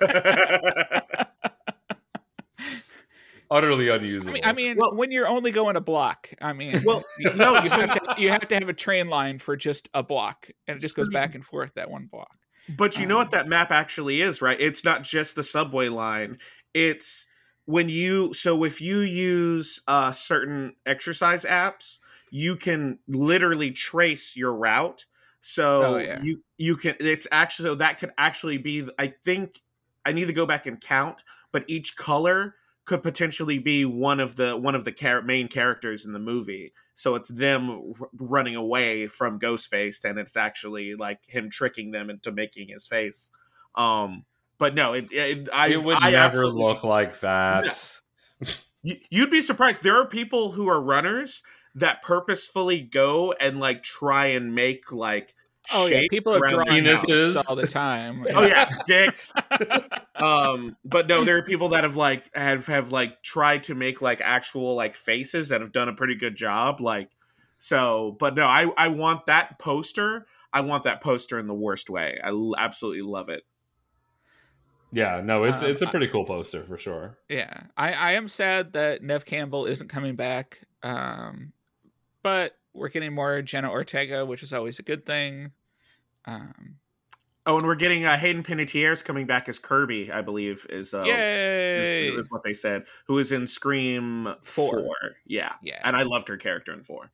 Utterly unusable. I mean, I mean Well- when you're only going a block, I mean, Well, you, no, you, have to, you have to have a train line for just a block, and it just goes back and forth that one block. But you know what that map actually is, right? It's not just the subway line. It's when you so if you use uh, certain exercise apps, you can literally trace your route. So Oh, yeah. you you can it's actually so that could actually be I think I need to go back and count, but each color could potentially be one of the one of the char- main characters in the movie. So it's them r- running away from Ghostface, and it's actually like him tricking them into making his face. Um, but no, it, it I it would I never absolutely- look like that. You'd be surprised. There are people who are runners that purposefully go and like try and make like oh yeah, people are drawing penises all the time. Oh yeah, dicks. um, but no, there are people that have like have have like tried to make like actual like faces that have done a pretty good job. Like so, but no, I I want that poster. I want that poster in the worst way. I l- absolutely love it. Yeah, no, it's Um, it's a pretty cool poster for sure. Yeah, I, I am sad that Nev Campbell isn't coming back, um, but we're getting more Jenna Ortega, which is always a good thing. Um, oh, and we're getting uh, Hayden Panettiere's coming back as Kirby, I believe, is uh, Yay! Is, is what they said. Who is in Scream Four. four. Yeah, yeah. and I loved her character in four.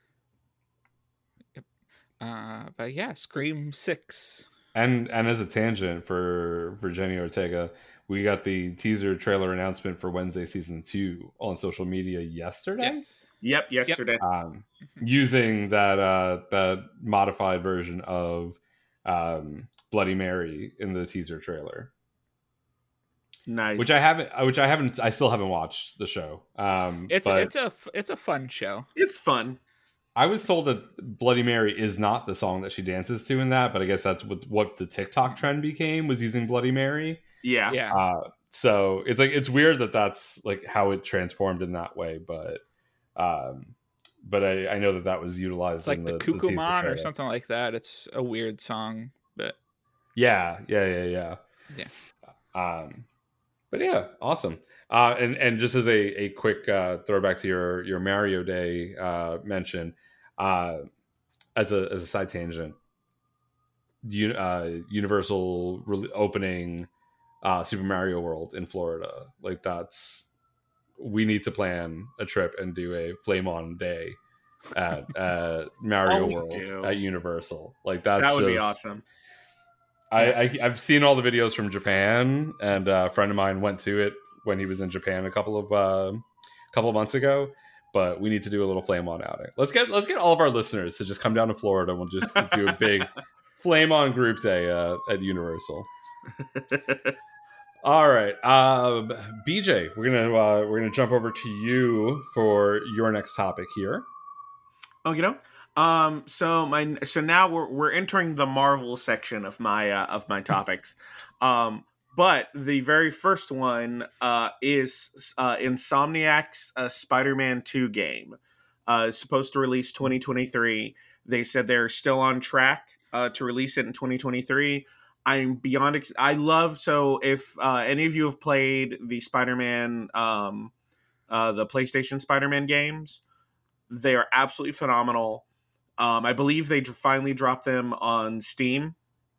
Uh, but yeah, Scream six. And and as a tangent for for Jenny Ortega, we got the teaser trailer announcement for Wednesday season two on social media yesterday. Yes. Yep, yesterday. Um, using that uh, that modified version of um, Bloody Mary in the teaser trailer. Nice. Which I haven't. Which I haven't. I still haven't watched the show. Um, It's but it's a f- it's a fun show. It's fun. I was told that Bloody Mary is not the song that she dances to in that, but I guess that's what what the TikTok trend became, was using Bloody Mary. Yeah. Yeah. Uh, so it's like it's weird that that's like how it transformed in that way, but um, but I, I know that that was utilized It's like in the, the, the the teaser Kukuman or trailer. something like that. It's a weird song, but Yeah, yeah, yeah, yeah. Yeah. Um, but yeah, awesome. Uh, and and just as a a quick uh, throwback to your your Mario Day uh, mention, uh, as a as a side tangent, Un- uh, Universal re- opening uh, Super Mario World in Florida, like that's we need to plan a trip and do a Flame On Day at uh, Mario Oh, we World do. at Universal. Like that's That would be just- awesome. I, I I've seen all the videos from Japan, and uh, a friend of mine went to it when he was in Japan a couple of uh, couple of months ago. But we need to do a little Flame On outing. Let's get let's get all of our listeners to just come down to Florida. And we'll just do a big Flame On group day uh, at Universal. All right, um, B J, we're gonna uh, we're gonna jump over to you for your next topic here. Oh, you know. Um. So my. So now we're we're entering the Marvel section of my uh, of my topics. um. But the very first one uh, is uh, Insomniac's uh, Spider-Man two game. Uh, it's supposed to release twenty twenty-three. They said they're still on track uh, to release it in twenty twenty-three. I'm beyond. Ex- I love. So if uh, any of you have played the Spider-Man, um, uh, the PlayStation Spider-Man games, they are absolutely phenomenal. Um, I believe they finally dropped them on Steam.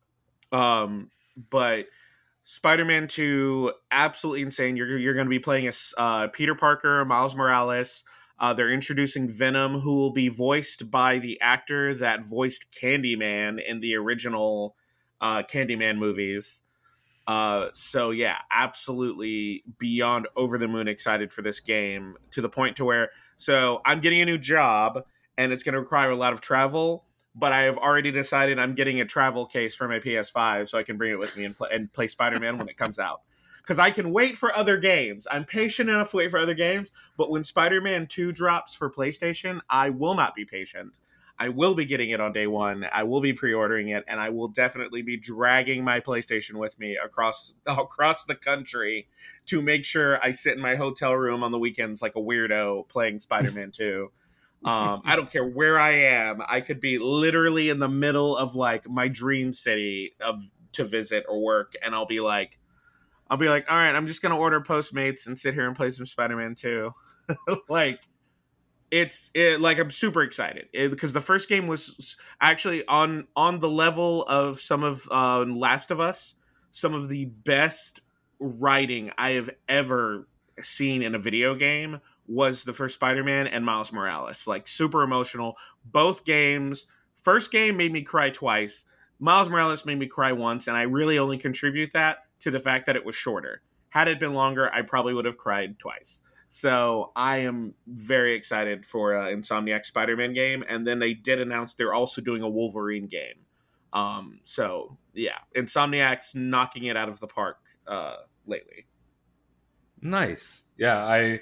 Um, but Spider-Man two, absolutely insane. You're you're going to be playing as uh, Peter Parker, Miles Morales. Uh, they're introducing Venom, who will be voiced by the actor that voiced Candyman in the original uh, Candyman movies. Uh, so yeah, absolutely beyond over the moon excited for this game, to the point to where, so I'm getting a new job and it's going to require a lot of travel, but I have already decided I'm getting a travel case for my P S five so I can bring it with me and play, and play Spider-Man when it comes out. Because I can wait for other games. I'm patient enough to wait for other games, but when Spider-Man two drops for PlayStation, I will not be patient. I will be getting it on day one. I will be pre-ordering it, and I will definitely be dragging my PlayStation with me across across the country to make sure I sit in my hotel room on the weekends like a weirdo playing Spider-Man two. Um, I don't care where I am. I could be literally in the middle of like my dream city of to visit or work, and I'll be like, I'll be like, all right, I'm just gonna order Postmates and sit here and play some Spider-Man two. Like, it's it, like I'm super excited it, because the first game was actually on on the level of some of uh, Last of Us, some of the best writing I have ever seen in a video game was the first Spider-Man and Miles Morales. Like, super emotional. Both games. First game made me cry twice. Miles Morales made me cry once, and I really only contribute that to the fact that it was shorter. Had it been longer, I probably would have cried twice. So I am very excited for uh, Insomniac Spider-Man game, and then they did announce they're also doing a Wolverine game. Um, so yeah, Insomniac's knocking it out of the park uh, lately. Nice. Yeah, I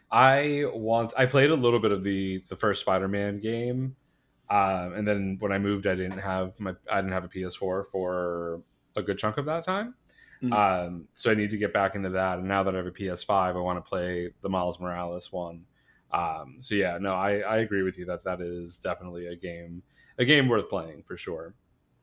I want. I played a little bit of the the first Spider-Man game, um, and then when I moved, I didn't have my I didn't have a P S four for a good chunk of that time. Mhm. Um, so I need to get back into that. And now that I have a P S five, I want to play the Miles Morales one. Um, so yeah, no, I, I agree with you that that is definitely a game a game worth playing for sure.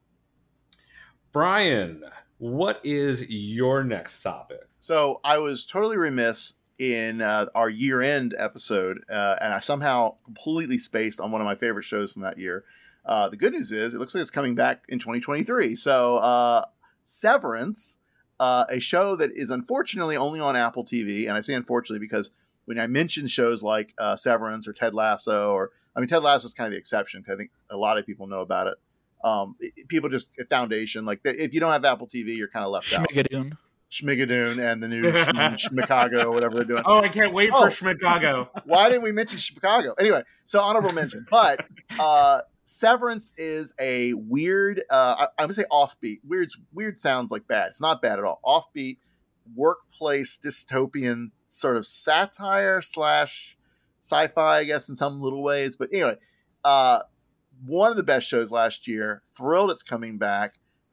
Brian, what is your next topic? So I was totally remiss in uh, our year-end episode, uh, and I somehow completely spaced on one of my favorite shows from that year. Uh, the good news is it looks like it's coming back in twenty twenty-three. So uh, Severance, uh, a show that is unfortunately only on Apple T V, and I say unfortunately because when I mention shows like uh, Severance or Ted Lasso, or I mean Ted Lasso is kind of the exception because I think a lot of people know about it. Um, it, people just foundation like if you don't have Apple T V, you're kind of left out. Schmigadoon. Schmigadoon and the new Schmicago, whatever they're doing. Oh, I can't wait Oh. for Schmicago. Why didn't we mention Chicago? Anyway, so honorable mention. But uh, Severance is a weird, uh, I, I'm going to say offbeat. Weird, weird sounds like bad. It's not bad at all. Offbeat, workplace, dystopian sort of satire slash sci-fi, I guess, in some little ways. But anyway, uh, one of the best shows last year. Thrilled it's coming back.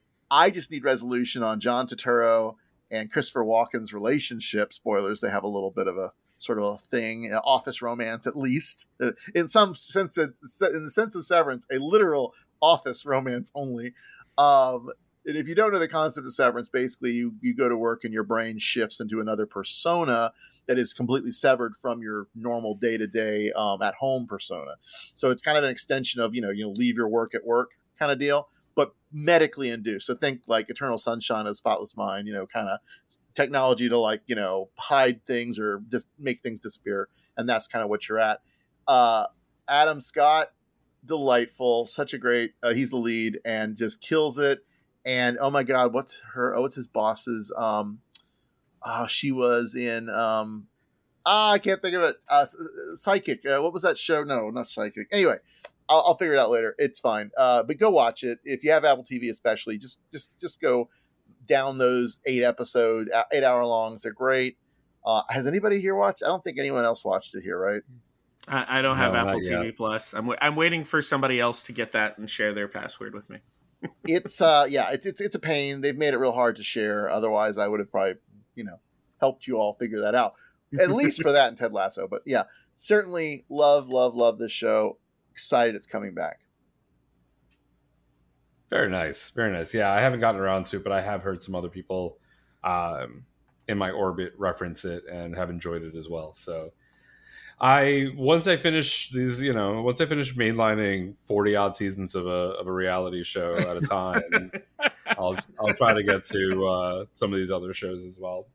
I just need resolution on John Turturro and Christopher Walken's relationship. Spoilers, they have a little bit of a sort of a thing, uh, office romance at least. Uh, in some sense, of, in the sense of Severance, a literal office romance only. Um, and if you don't know the concept of Severance, basically you, you go to work and your brain shifts into another persona that is completely severed from your normal day-to-day um, at-home persona. So it's kind of an extension of, you know, you know, leave your work at work kind of deal, but medically induced. So think like Eternal Sunshine of the Spotless Mind, you know, kind of technology to like, you know, hide things or just make things disappear. And that's kind of what you're at. Uh, Adam Scott, delightful, such a great, uh, he's the lead and just kills it. And oh my God, what's her, oh, what's his boss's, um, oh, she was in, um, ah, I can't think of it. Uh, Psychic. Uh, what was that show? No, not Psychic. Anyway, I'll, I'll figure it out later. It's fine. Uh, but go watch it. If you have Apple T V, especially, just, just, just go down those eight episode, eight hour longs. They're great. Uh, has anybody here watched? I don't think anyone else watched it here, right? I, I don't have No, Apple not T V yet. Plus. I'm, I'm waiting for somebody else to get that and share their password with me. It's uh yeah, it's it's it's a pain. They've made it real hard to share. Otherwise, I would have probably, you know, helped you all figure that out. At least for that and Ted Lasso. But yeah, certainly love, love, love this show. Excited it's coming back. Very nice, very nice. Yeah, I haven't gotten around to it, but I have heard some other people um, in my orbit reference it and have enjoyed it as well. So I once I finish these, you know, once I finish mainlining forty odd seasons of a of a reality show at a time, I'll I'll try to get to uh, some of these other shows as well.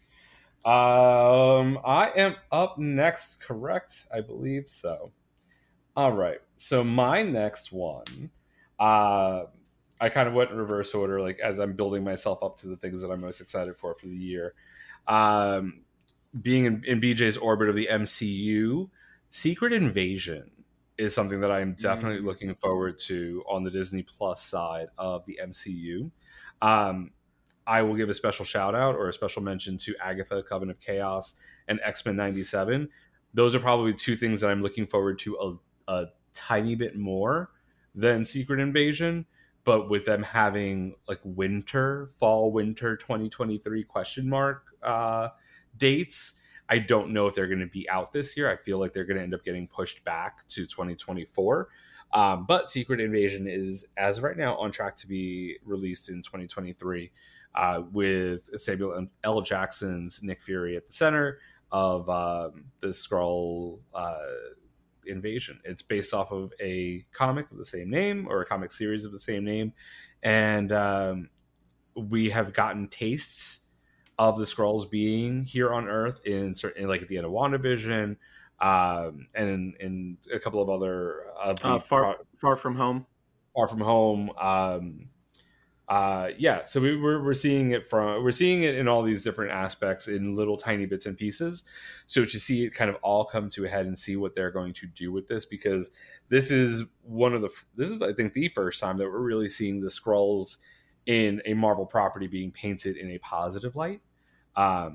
Um, I am up next, correct? I believe so. All right. So my next one, uh, I kind of went in reverse order, like as I'm building myself up to the things that I'm most excited for for the year. Um, being in, in B J's orbit of the M C U, Secret Invasion is something that I'm definitely mm. looking forward to on the Disney Plus side of the M C U. Um, I will give a special shout out or a special mention to Agatha, Coven of Chaos, and X-Men ninety-seven. Those are probably two things that I'm looking forward to a, a tiny bit more than Secret Invasion, but with them having like winter, fall, winter twenty twenty-three question mark uh, dates, I don't know if they're going to be out this year. I feel like they're going to end up getting pushed back to twenty twenty-four. Um, but Secret Invasion is, as of right now, on track to be released in twenty twenty-three uh, with Samuel L. Jackson's Nick Fury at the center of um, the Skrull uh, invasion. It's based off of a comic of the same name, or a comic series of the same name. And um, we have gotten tastes of the Skrulls being here on Earth in certain, like at the end of WandaVision, um, and in, in a couple of other of the uh, far pro- far from home, far from home. Um, uh, yeah, so we, we're we're seeing it from we're seeing it in all these different aspects in little tiny bits and pieces. So to see it kind of all come to a head and see what they're going to do with this, because this is one of the this is I think the first time that we're really seeing the Skrulls in a Marvel property being painted in a positive light. Um,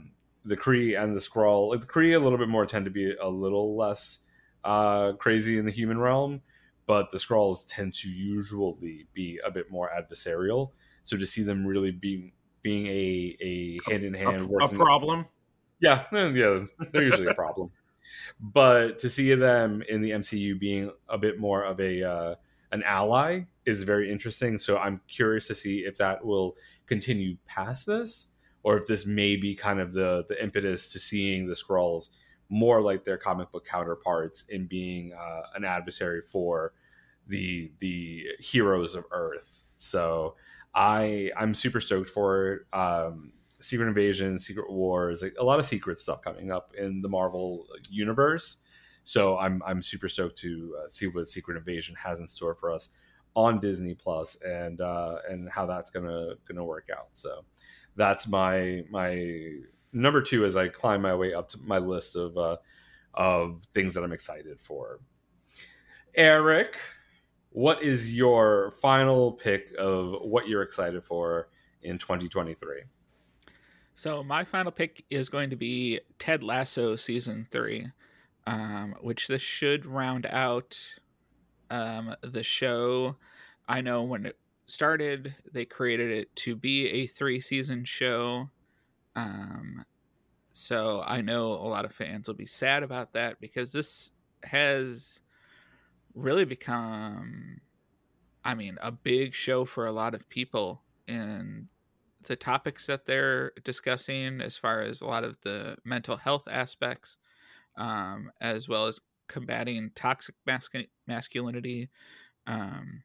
the Kree and the Skrull. Like the Kree a little bit more tend to be a little less uh, crazy in the human realm, but the Skrulls tend to usually be a bit more adversarial. So to see them really be being a a hand in hand a, working, a problem. Yeah, yeah, they're usually a problem. But to see them in the M C U being a bit more of a uh, an ally is very interesting. So I'm curious to see if that will continue past this, or if this may be kind of the the impetus to seeing the Skrulls more like their comic book counterparts in being uh, an adversary for the the heroes of Earth. So I I'm super stoked for it. Um, Secret Invasion, Secret Wars, like a lot of secret stuff coming up in the Marvel universe. So I'm I'm super stoked to uh, see what Secret Invasion has in store for us on Disney Plus, and uh, and how that's gonna gonna work out. So that's my my number two as I climb my way up to my list of uh, of things that I'm excited for. Eric, what is your final pick of what you're excited for in twenty twenty-three? So my final pick is going to be Ted Lasso season three, um, which this should round out um, the show. I know when it started, they created it to be a three season show. Um, so I know a lot of fans will be sad about that, because this has really become, I mean, a big show for a lot of people, and the topics that they're discussing as far as a lot of the mental health aspects, um, as well as combating toxic masc- masculinity. Um,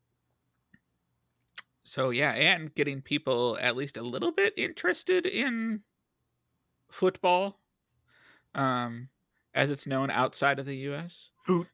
so yeah, and getting people at least a little bit interested in football, um, as it's known outside of the U S. Foot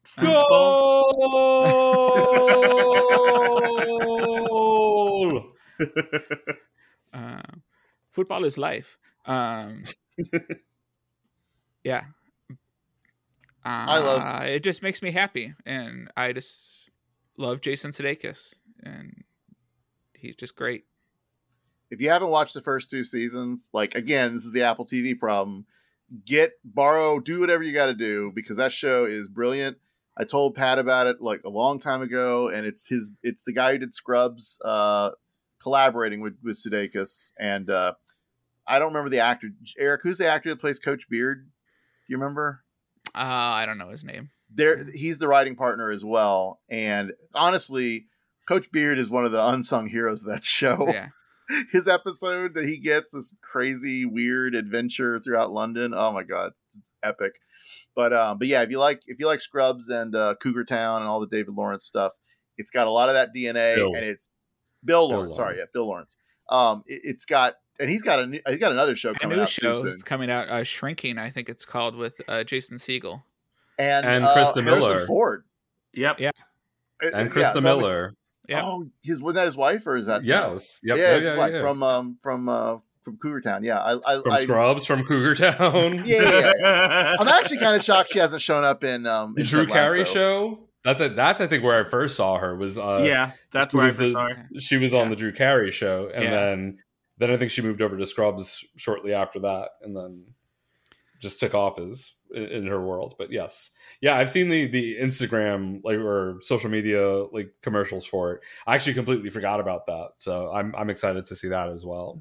Football! Uh, football is life. Um, yeah. Uh, I love it. Just makes me happy, and I just love Jason Sudeikis, and he's just great. If you haven't watched the first two seasons, like, again, this is the Apple T V problem. Get, borrow, do whatever you got to do, because that show is brilliant. I told Pat about it like a long time ago, and it's his. It's the guy who did Scrubs, uh, collaborating with with Sudeikis, and uh, I don't remember the actor. Eric, who's the actor that plays Coach Beard? Do you remember? Uh, I don't know his name. There, he's the writing partner as well. And honestly, Coach Beard is one of the unsung heroes of that show. Yeah. His episode that he gets this crazy, weird adventure throughout London. Oh my God, it's epic. But um, but yeah, if you like if you like Scrubs and uh, Cougar Town and all the David Lawrence stuff, it's got a lot of that D N A, Bill. and it's Bill Lawrence. Bill Sorry, Lawrence. yeah, Bill Lawrence. Um, it, it's got and he's got a new, he's got another show A coming new out show too soon. is coming out, uh, Shrinking, I think it's called, with uh, Jason Segel. And And uh, Krista Harrison Miller. Ford. Yep. Yeah. It- And it- Krista yeah, so I mean- Miller. Yeah. Oh, his was that his wife or is that Yes. Yep. yeah, Yeah, his yeah, wife yeah. from um from uh from Cougar Town. Yeah, I I, From I Scrubs, from Cougar Town. yeah, yeah, yeah. I'm actually kind of shocked she hasn't shown up in um The in Drew Ted Carey Lasso. show. That's a, that's I think where I first saw her was uh yeah, that's she where I was first the- saw her. she was on the Drew Carey show, and Yeah. then then I think she moved over to Scrubs shortly after that, and then just took off as in, in her world. But yes, yeah, I've seen the the Instagram like or social media like commercials for it. I actually completely forgot about that, so I'm I'm excited to see that as well.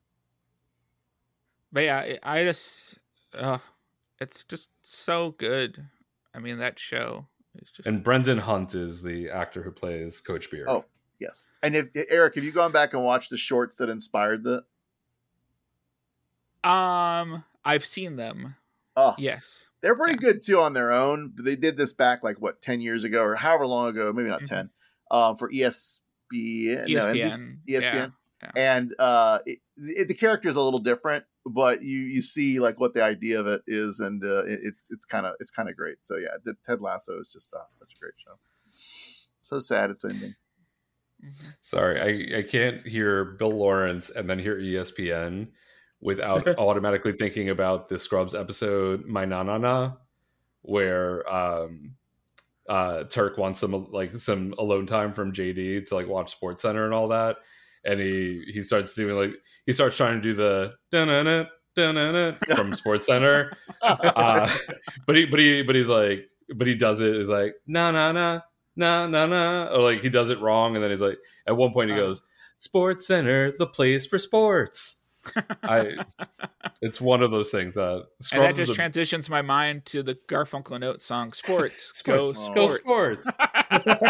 But yeah, I- I just, uh, it's just so good. I mean, that show is just. And Brendan Hunt is the actor who plays Coach Beard. Oh, yes. And if Eric, have you gone back and watched the shorts that inspired the? Um, I've seen them. Oh, Yes. they're pretty good too on their own. But they did this back like what ten years ago or however long ago, maybe not Mhm. ten, um, for E S P N. E S P no, N. E S P N. Yeah. And uh, it, it, the character is a little different, but you you see like what the idea of it is, and uh, it, it's it's kind of it's kind of great. So yeah, the Ted Lasso is just uh, such a great show. So sad it's ending. Mhm. Sorry, I, I can't hear Bill Lawrence and then hear E S P N without automatically thinking about the Scrubs episode My Na Na Na, where um, uh, Turk wants some like some alone time from J D to like watch Sports Center and all that, and he he starts doing like he starts trying to do the da na na from Sports Center. Uh, but he, but he, but he's like, but he does it. He's like, na na na na na na, or like he does it wrong, and then he's like, at one point he goes, Sports Center, the place for sports. I, it's one of those things that Scrubs and that just a, transitions my mind to the Garfunkel and Oates song "Sports." sports Go go sports. sports.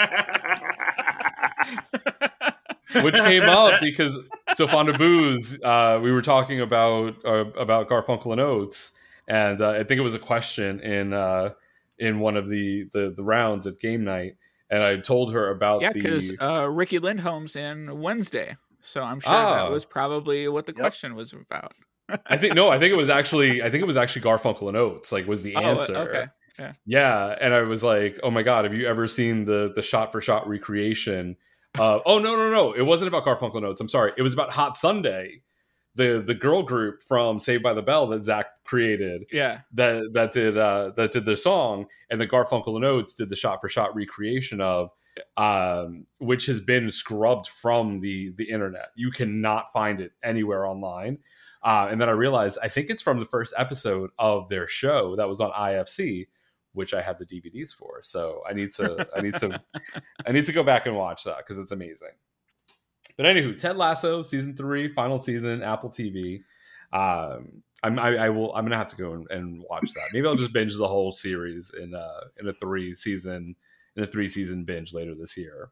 Which came up because so Fonda Booze, uh, we were talking about uh, about Garfunkel and Oates, and uh, I think it was a question in uh, in one of the, the the rounds at game night, and I told her about yeah, the because uh, Ricky Lindholm's in Wednesday. So I'm sure ah. that was probably what the Yep. question was about. I think no, I think it was actually I think it was actually Garfunkel and Oates, like was the Oh, answer. okay. Yeah. Yeah, and I was like, "Oh my god, have you ever seen the the shot for shot recreation?" Uh, oh no, no, no, it wasn't about Garfunkel and Oates. I'm sorry, it was about Hot Sunday, the the girl group from Saved by the Bell that Zach created. Yeah. That that did uh, that did their song, and the Garfunkel and Oates did the shot for shot recreation of. Um, which has been scrubbed from the the internet. You cannot find it anywhere online. Uh, and then I realized I think it's from the first episode of their show that was on I F C, which I have the D V Ds for. So I need to I need to I need to go back and watch that because it's amazing. But anywho, Ted Lasso season three, final season, Apple T V. Um, I'm I, I will I'm gonna have to go and, and watch that. Maybe I'll just binge the whole series in uh in a three season. in a three season binge later this year.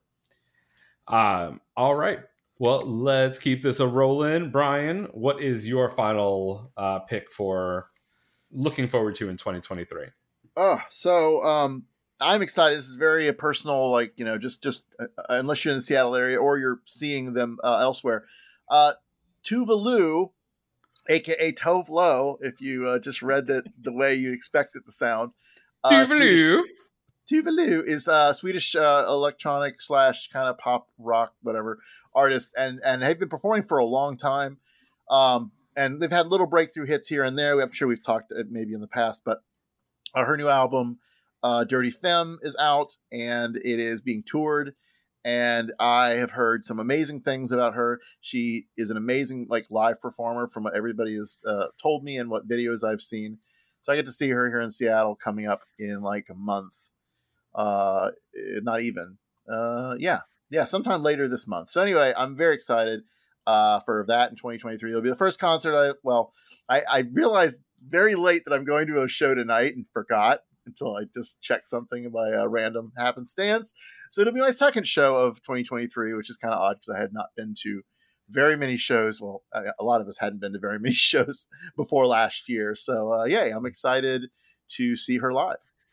Um, all right. Well, let's keep this a rolling. Brian, what is your final uh, pick for looking forward to in twenty twenty-three? Oh, so um, I'm excited. This is very a personal, like, you know, just, just uh, unless you're in the Seattle area or you're seeing them uh, elsewhere. Uh, Tuvalu, a k a. Tove Lo, if you uh, just read it the way you expect it to sound. Uh, Tuvalu. Tuvalu is a Swedish uh, electronic slash kind of pop rock, whatever artist, and and have been performing for a long time. Um, and they've had little breakthrough hits here and there. I'm sure we've talked maybe in the past, but uh, her new album, uh, Dirty Femme, is out and it is being toured. And I have heard some amazing things about her. She is an amazing like live performer from what everybody has uh, told me and what videos I've seen. So I get to see her here in Seattle coming up in like a month. Uh, not even, uh, yeah, yeah, sometime later this month. So anyway, I'm very excited, uh, for that in twenty twenty-three. It'll be the first concert. I, well, I, I realized very late that I'm going to a show tonight and forgot until I just checked something by a random happenstance. So it'll be my second show of twenty twenty-three, which is kind of odd because I had not been to very many shows. Well, a lot of us hadn't been to very many shows before last year. So, uh, yeah, I'm excited to see her live.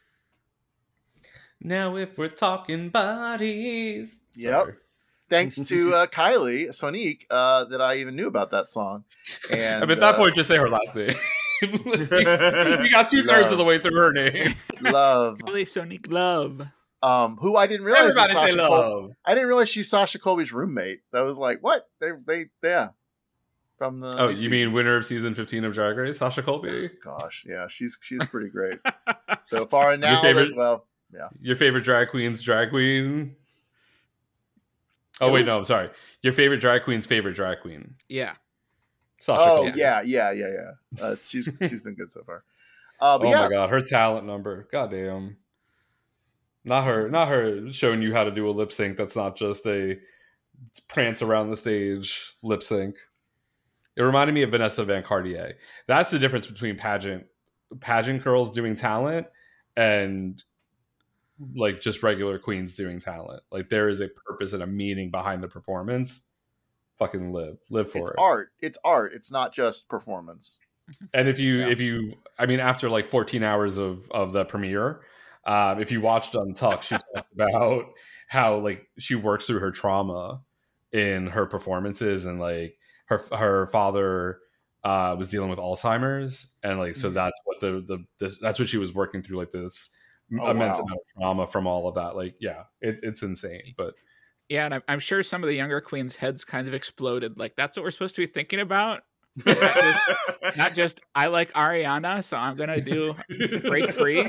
Now, if we're talking bodies. Yep. Sorry. Thanks to uh, Kylie Sonique uh, that I even knew about that song. And I mean, at that uh, point, just say her last name. You got two thirds of the way through her name. Love. Kylie Sonique Love. Um, who I didn't realize. Everybody Sasha say love. Col- I didn't realize she's Sasha Colby's roommate. That was like, what? They, they, yeah. From the. Oh, you season. mean winner of season fifteen of Drag Race, Sasha Colby? Gosh, yeah, she's she's pretty great so far. And now, Your favorite, that, well. Yeah. Your favorite drag queen's drag queen? Oh, wait, no, I'm sorry. Your favorite drag queen's favorite drag queen. Yeah. Sasha oh, Colby. yeah, yeah, yeah, yeah. Uh, she's she's been good so far. Uh, but oh, yeah. my God. Her talent number. Goddamn. Not her, not her showing you how to do a lip sync that's not just a prance around the stage lip sync. It reminded me of Vanessa Van Cartier. That's the difference between pageant pageant girls doing talent and like just regular queens doing talent. Like there is a purpose and a meaning behind the performance. Fucking live live for it's it. art it's art it's not just performance. And if you yeah. if you I mean after like fourteen hours of of the premiere, um if you watched Untucked, she talked about how like she works through her trauma in her performances, and like her her father uh was dealing with Alzheimer's, and like so mm-hmm. that's what the the this that's what she was working through, like this oh, immense wow. amount of trauma from all of that. Like, yeah, it, it's insane. But yeah, and I'm sure some of the younger queens' heads kind of exploded. Like, that's what we're supposed to be thinking about. Not just, not just I like Ariana, so I'm gonna do Break Free.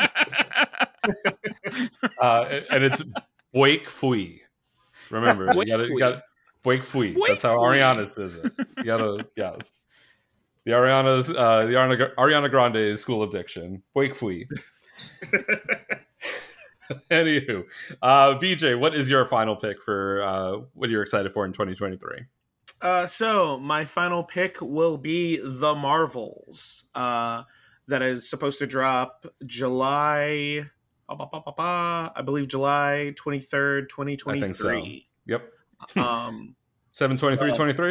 uh, and it's Boik Fui. Remember, you gotta, you gotta Boik Fui. That's how Ariana says it. You gotta, yes. The Ariana's uh, the Ariana, Ariana Grande School of Diction. Wake Fui. Anywho, uh, B J, what is your final pick for uh, what you're excited for in twenty twenty-three? Uh, so my final pick will be The Marvels. Uh, that is supposed to drop July, bah, bah, bah, bah, bah, I believe July twenty-third, twenty twenty-three. I think so. Yep. um, seven twenty-three twenty-three?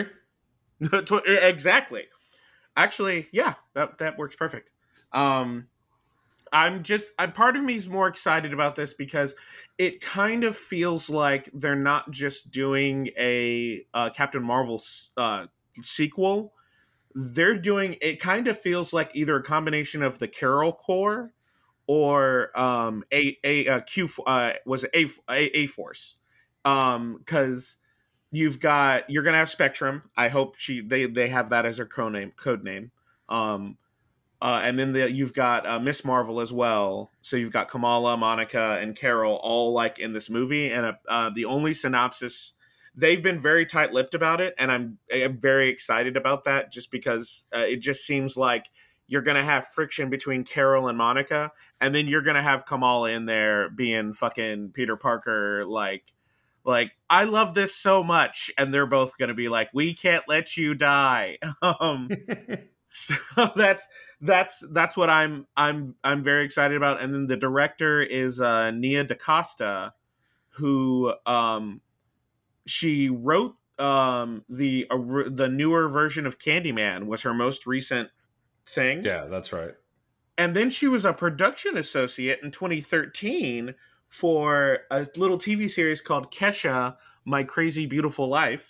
Exactly. Actually, yeah, that that works perfect. Um, I'm just, I'm part of me is more excited about this because it kind of feels like they're not just doing a uh, Captain Marvel uh, sequel. They're doing, it kind of feels like either a combination of the Carol Corps or um, a a, a Q uh, was it a a, a Force, um, because you've got you're gonna have Spectrum. I hope she they they have that as their code name code name. Um, Uh, and then the, you've got uh, Miss Marvel as well. So you've got Kamala, Monica, and Carol all like in this movie. And uh, uh, the only synopsis, they've been very tight-lipped about it, and I'm I'm very excited about that. Just because uh, it just seems like you're gonna have friction between Carol and Monica, and then you're gonna have Kamala in there being fucking Peter Parker, like. Like, I love this so much, and they're both gonna be like, we can't let you die. um, so that's. That's that's what I'm I'm I'm very excited about. And then the director is uh, Nia DaCosta, who um, she wrote um, the uh, the newer version of Candyman was her most recent thing. Yeah, that's right. And then she was a production associate in twenty thirteen for a little T V series called Kesha, My Crazy Beautiful Life.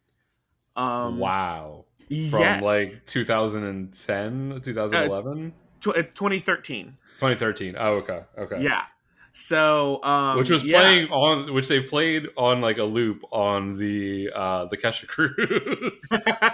Um, wow. From yes. like two thousand ten, twenty eleven? Uh, tw- twenty thirteen. twenty thirteen. Oh, okay. Okay. Yeah. So, um, which was yeah. playing on, which they played on like a loop on the uh, the Kesha Cruise.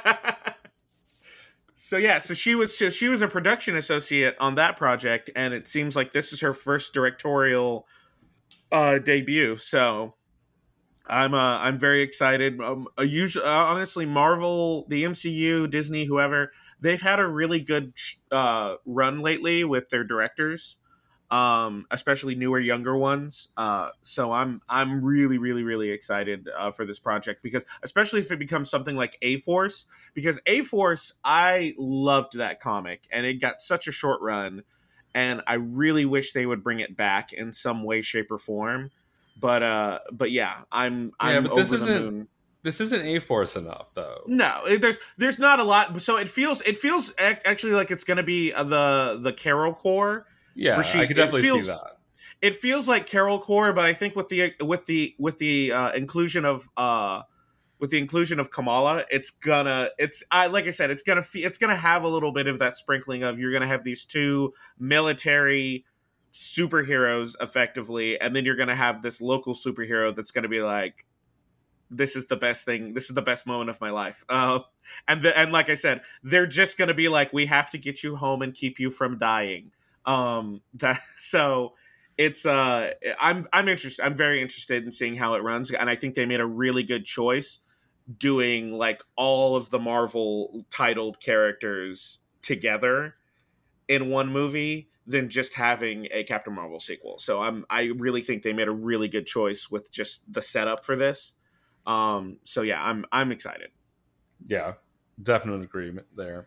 So yeah, so she was so she was a production associate on that project, and it seems like this is her first directorial uh, debut. So I'm uh, I'm very excited. Um, uh, usually, uh, honestly, Marvel, the M C U, Disney, whoever, they've had a really good uh, run lately with their directors, um, especially newer, younger ones. Uh, so I'm I'm really, really, really excited uh, for this project because, especially if it becomes something like A Force, because A Force, I loved that comic and it got such a short run, and I really wish they would bring it back in some way, shape, or form. But uh, but yeah, I'm I'm yeah, but this over the isn't moon. This isn't A Force enough, though. No, it, there's there's not a lot. So it feels it feels actually like it's going to be the the Carol Corps. Yeah, she, I could definitely feels, see that. It feels like Carol Corps, but I think with the with the with the uh, inclusion of uh, with the inclusion of Kamala, it's gonna it's I like I said, it's gonna fe- it's gonna have a little bit of that sprinkling of you're gonna have these two military superheroes effectively, and then you're gonna have this local superhero that's gonna be like, this is the best thing, this is the best moment of my life, uh and the, and like I said, they're just gonna be like, we have to get you home and keep you from dying. Um that so it's uh i'm i'm interested i'm very interested in seeing how it runs, and I think they made a really good choice doing like all of the Marvel titled characters together in one movie than just having a Captain Marvel sequel. So I'm I really think they made a really good choice with just the setup for this. Um, so yeah, I'm I'm excited. Yeah, definite agreement there.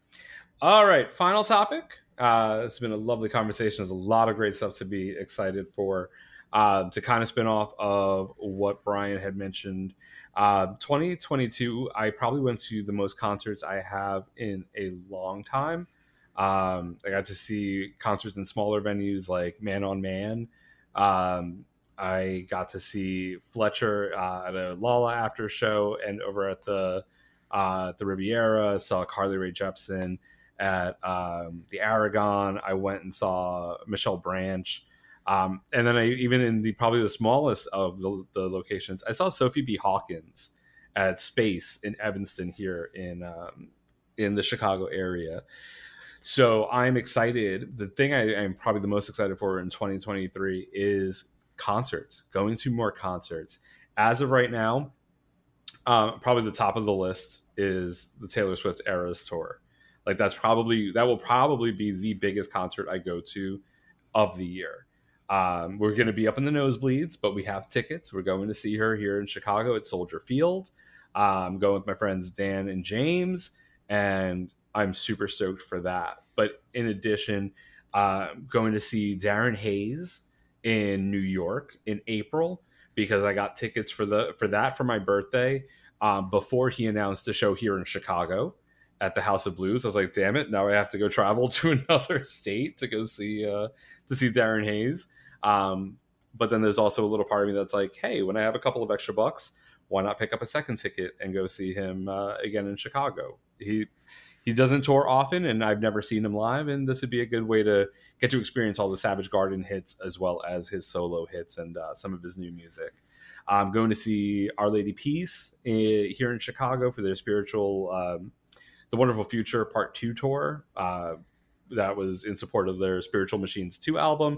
All right, final topic. Uh, it's been a lovely conversation. There's a lot of great stuff to be excited for. Uh, to kind of spin off of what Brian had mentioned, uh, twenty twenty-two, I probably went to the most concerts I have in a long time. Um, I got to see concerts in smaller venues like Man on Man. Um, I got to see Fletcher uh, at a Lolla after show, and over at the uh, the Riviera, saw Carly Rae Jepsen at um, the Aragon. I went and saw Michelle Branch, um, and then I even in the probably the smallest of the, the locations, I saw Sophie B. Hawkins at Space in Evanston here in um, in the Chicago area. So I'm excited. The thing I am probably the most excited for in twenty twenty-three is concerts, going to more concerts. As of right now, um, probably the top of the list is the Taylor Swift Eras Tour. Like that's probably that will probably be the biggest concert I go to of the year. Um, we're going to be up in the nosebleeds, but we have tickets. We're going to see her here in Chicago at Soldier Field. Uh, I'm going with my friends Dan and James, and I'm super stoked for that. But in addition, uh, going to see Darren Hayes in New York in April because I got tickets for the for that for my birthday um, before he announced the show here in Chicago at the House of Blues. I was like, damn it, now I have to go travel to another state to go see uh, to see Darren Hayes. Um, but then there's also a little part of me that's like, hey, when I have a couple of extra bucks, why not pick up a second ticket and go see him uh, again in Chicago? He he doesn't tour often, and I've never seen him live, and this would be a good way to get to experience all the Savage Garden hits as well as his solo hits and uh, some of his new music. I'm going to see Our Lady Peace uh, here in Chicago for their spiritual um, The Wonderful Future Part two tour. Uh, that was in support of their Spiritual Machines two album.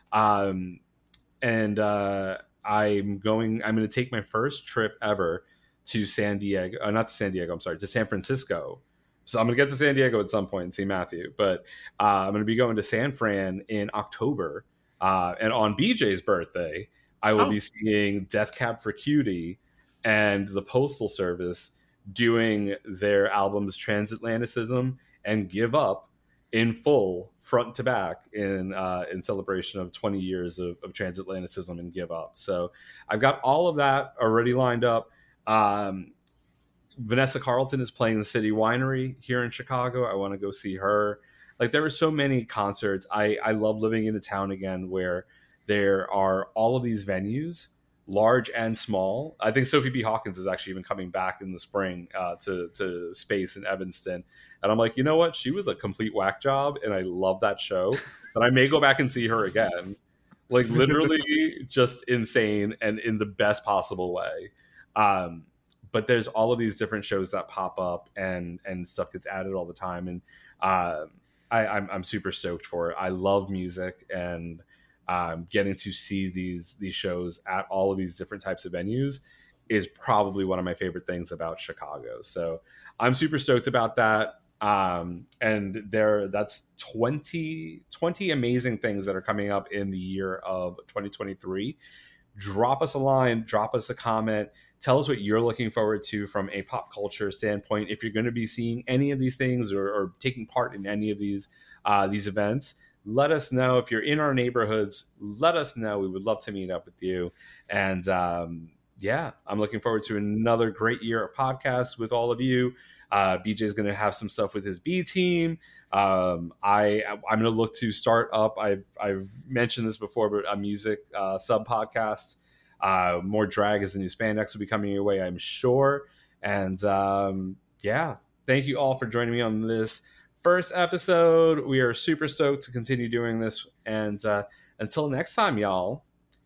Um, and uh, I'm going, I'm going to take my first trip ever to San Diego, uh, not to San Diego, I'm sorry, to San Francisco. So I'm going to get to San Diego at some point and see Matthew, but uh, I'm going to be going to San Fran in October. Uh, and on B J's birthday, I will oh. be seeing Death Cab for Cutie and the Postal Service doing their albums Transatlanticism and Give Up in full, front to back, in uh, in celebration of twenty years of, of Transatlanticism and Give Up. So I've got all of that already lined up. Um, Vanessa Carlton is playing the City Winery here in Chicago. I want to go see her. Like, there are so many concerts. I, I love living in a town again where there are all of these venues, large and small. I think Sophie B. Hawkins is actually even coming back in the spring uh, to, to Space in Evanston. And I'm like, you know what? She was a complete whack job, and I love that show. But I may go back and see her again. Like, literally just insane and in the best possible way. Um, but there's all of these different shows that pop up, and and stuff gets added all the time. And uh, I, I'm, I'm super stoked for it. I love music, and um, getting to see these these shows at all of these different types of venues is probably one of my favorite things about Chicago. So I'm super stoked about that. Um, and there, that's twenty, twenty amazing things that are coming up in the year of twenty twenty-three. Drop us a line, drop us a comment. Tell us what you're looking forward to from a pop culture standpoint. If you're going to be seeing any of these things or, or taking part in any of these uh, these events, let us know. If you're in our neighborhoods, let us know. We would love to meet up with you. And um, yeah, I'm looking forward to another great year of podcasts with all of you. Uh, B J's going to have some stuff with his B team. Um, I, I'm going to look to start up. I've, I've mentioned this before, but a music uh, sub podcast. Uh, more Drag as the new spandex will be coming your way, I'm sure. And um, yeah, thank you all for joining me on this first episode. We are super stoked to continue doing this. And uh, until next time, y'all.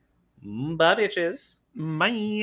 Bye, bitches. Bye.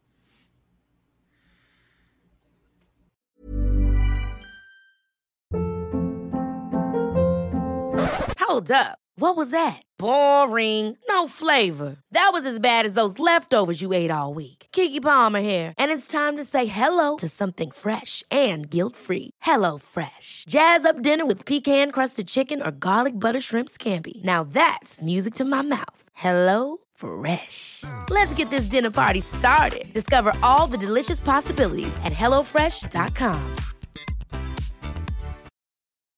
Hold up. What was that? Boring. No flavor. That was as bad as those leftovers you ate all week. Keke Palmer here, and it's time to say hello to something fresh and guilt-free. Hello Fresh. Jazz up dinner with pecan-crusted chicken or garlic butter shrimp scampi. Now that's music to my mouth. Hello Fresh. Let's get this dinner party started. Discover all the delicious possibilities at hello fresh dot com.